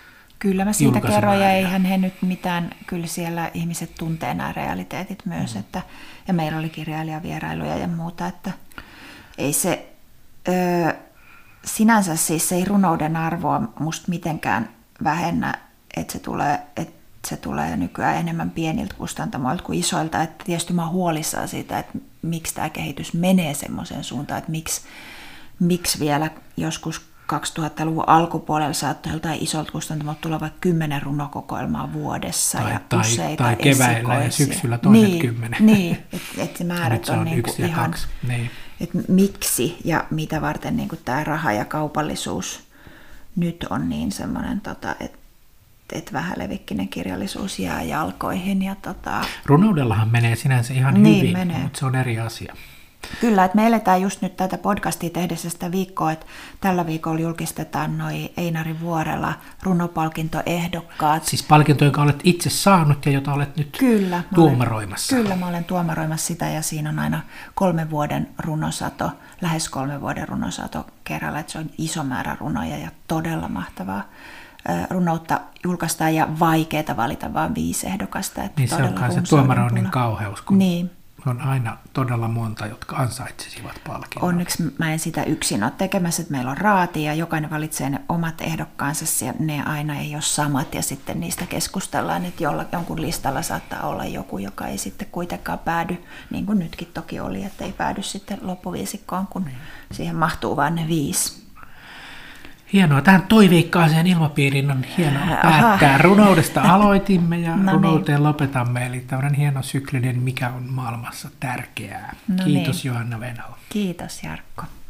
Kyllä mä siitä kerron, ja julkaisumääriä. eihän he nyt mitään, kyllä siellä ihmiset tuntee nämä realiteetit myös, mm. että, ja meillä oli kirjailijavierailuja ja muuta, että ei se, ö, sinänsä siis se ei runouden arvoa musta mitenkään vähennä, että se tulee, että se tulee nykyään enemmän pieniltä kustantamoilta kuin isoilta, että tietysti mä oon huolissaan siitä, että miksi tämä kehitys menee semmoiseen suuntaan, että miksi, miksi vielä joskus kaksituhattaluvun alkupuolella saattoi joltain isolta kustantamolta tulla vaikka kymmenen runokokoelmaa vuodessa tai, ja tai, useita tai keväällä ja syksyllä toiset niin, kymmenen. Niin, että et se määrät on, on niinku yksi ja ihan, kaksi. Niin. että miksi ja mitä varten niinku tämä raha ja kaupallisuus nyt on niin semmoinen, tota, että et vähälevikkinen kirjallisuus jää jalkoihin. Ja tota... Runoudellahan menee sinänsä ihan niin, hyvin, menee. mutta se on eri asia. Kyllä, että me eletään just nyt tätä podcastia tehdessä sitä viikkoa, että tällä viikolla julkistetaan noi Einari Vuorela runopalkintoehdokkaat. Siis palkinto, jonka olet itse saanut ja jota olet nyt kyllä, tuomaroimassa. Olen, kyllä, mä olen tuomaroimassa sitä, ja siinä on aina kolmen vuoden runosato, lähes kolmen vuoden runosato kerralla, että se on iso määrä runoja ja todella mahtavaa runoutta julkaistaan ja vaikeaa valita vain viisi ehdokasta. Että niin se on se tuomaroinnin kauheus, kun niin. on aina todella monta, jotka ansaitsisivat palkinnon. Onneksi mä en sitä yksin ole tekemässä, että meillä on raati ja jokainen valitsee ne omat ehdokkaansa ja ne aina ei ole samat ja sitten niistä keskustellaan, että jolla, jonkun listalla saattaa olla joku, joka ei sitten kuitenkaan päädy, niin kuin nytkin toki oli, että ei päädy sitten loppuviisikkoon, kun niin. siihen mahtuu vain ne viisi. Hienoa. Tähän toiveikkaaseen ilmapiiriin on hienoa päättää. Aha. Runoudesta aloitimme ja no runouteen niin. lopetamme. Eli tämmöinen hieno syklinen, mikä on maailmassa tärkeää. No Kiitos niin. Johanna Venho. Kiitos Jarkko.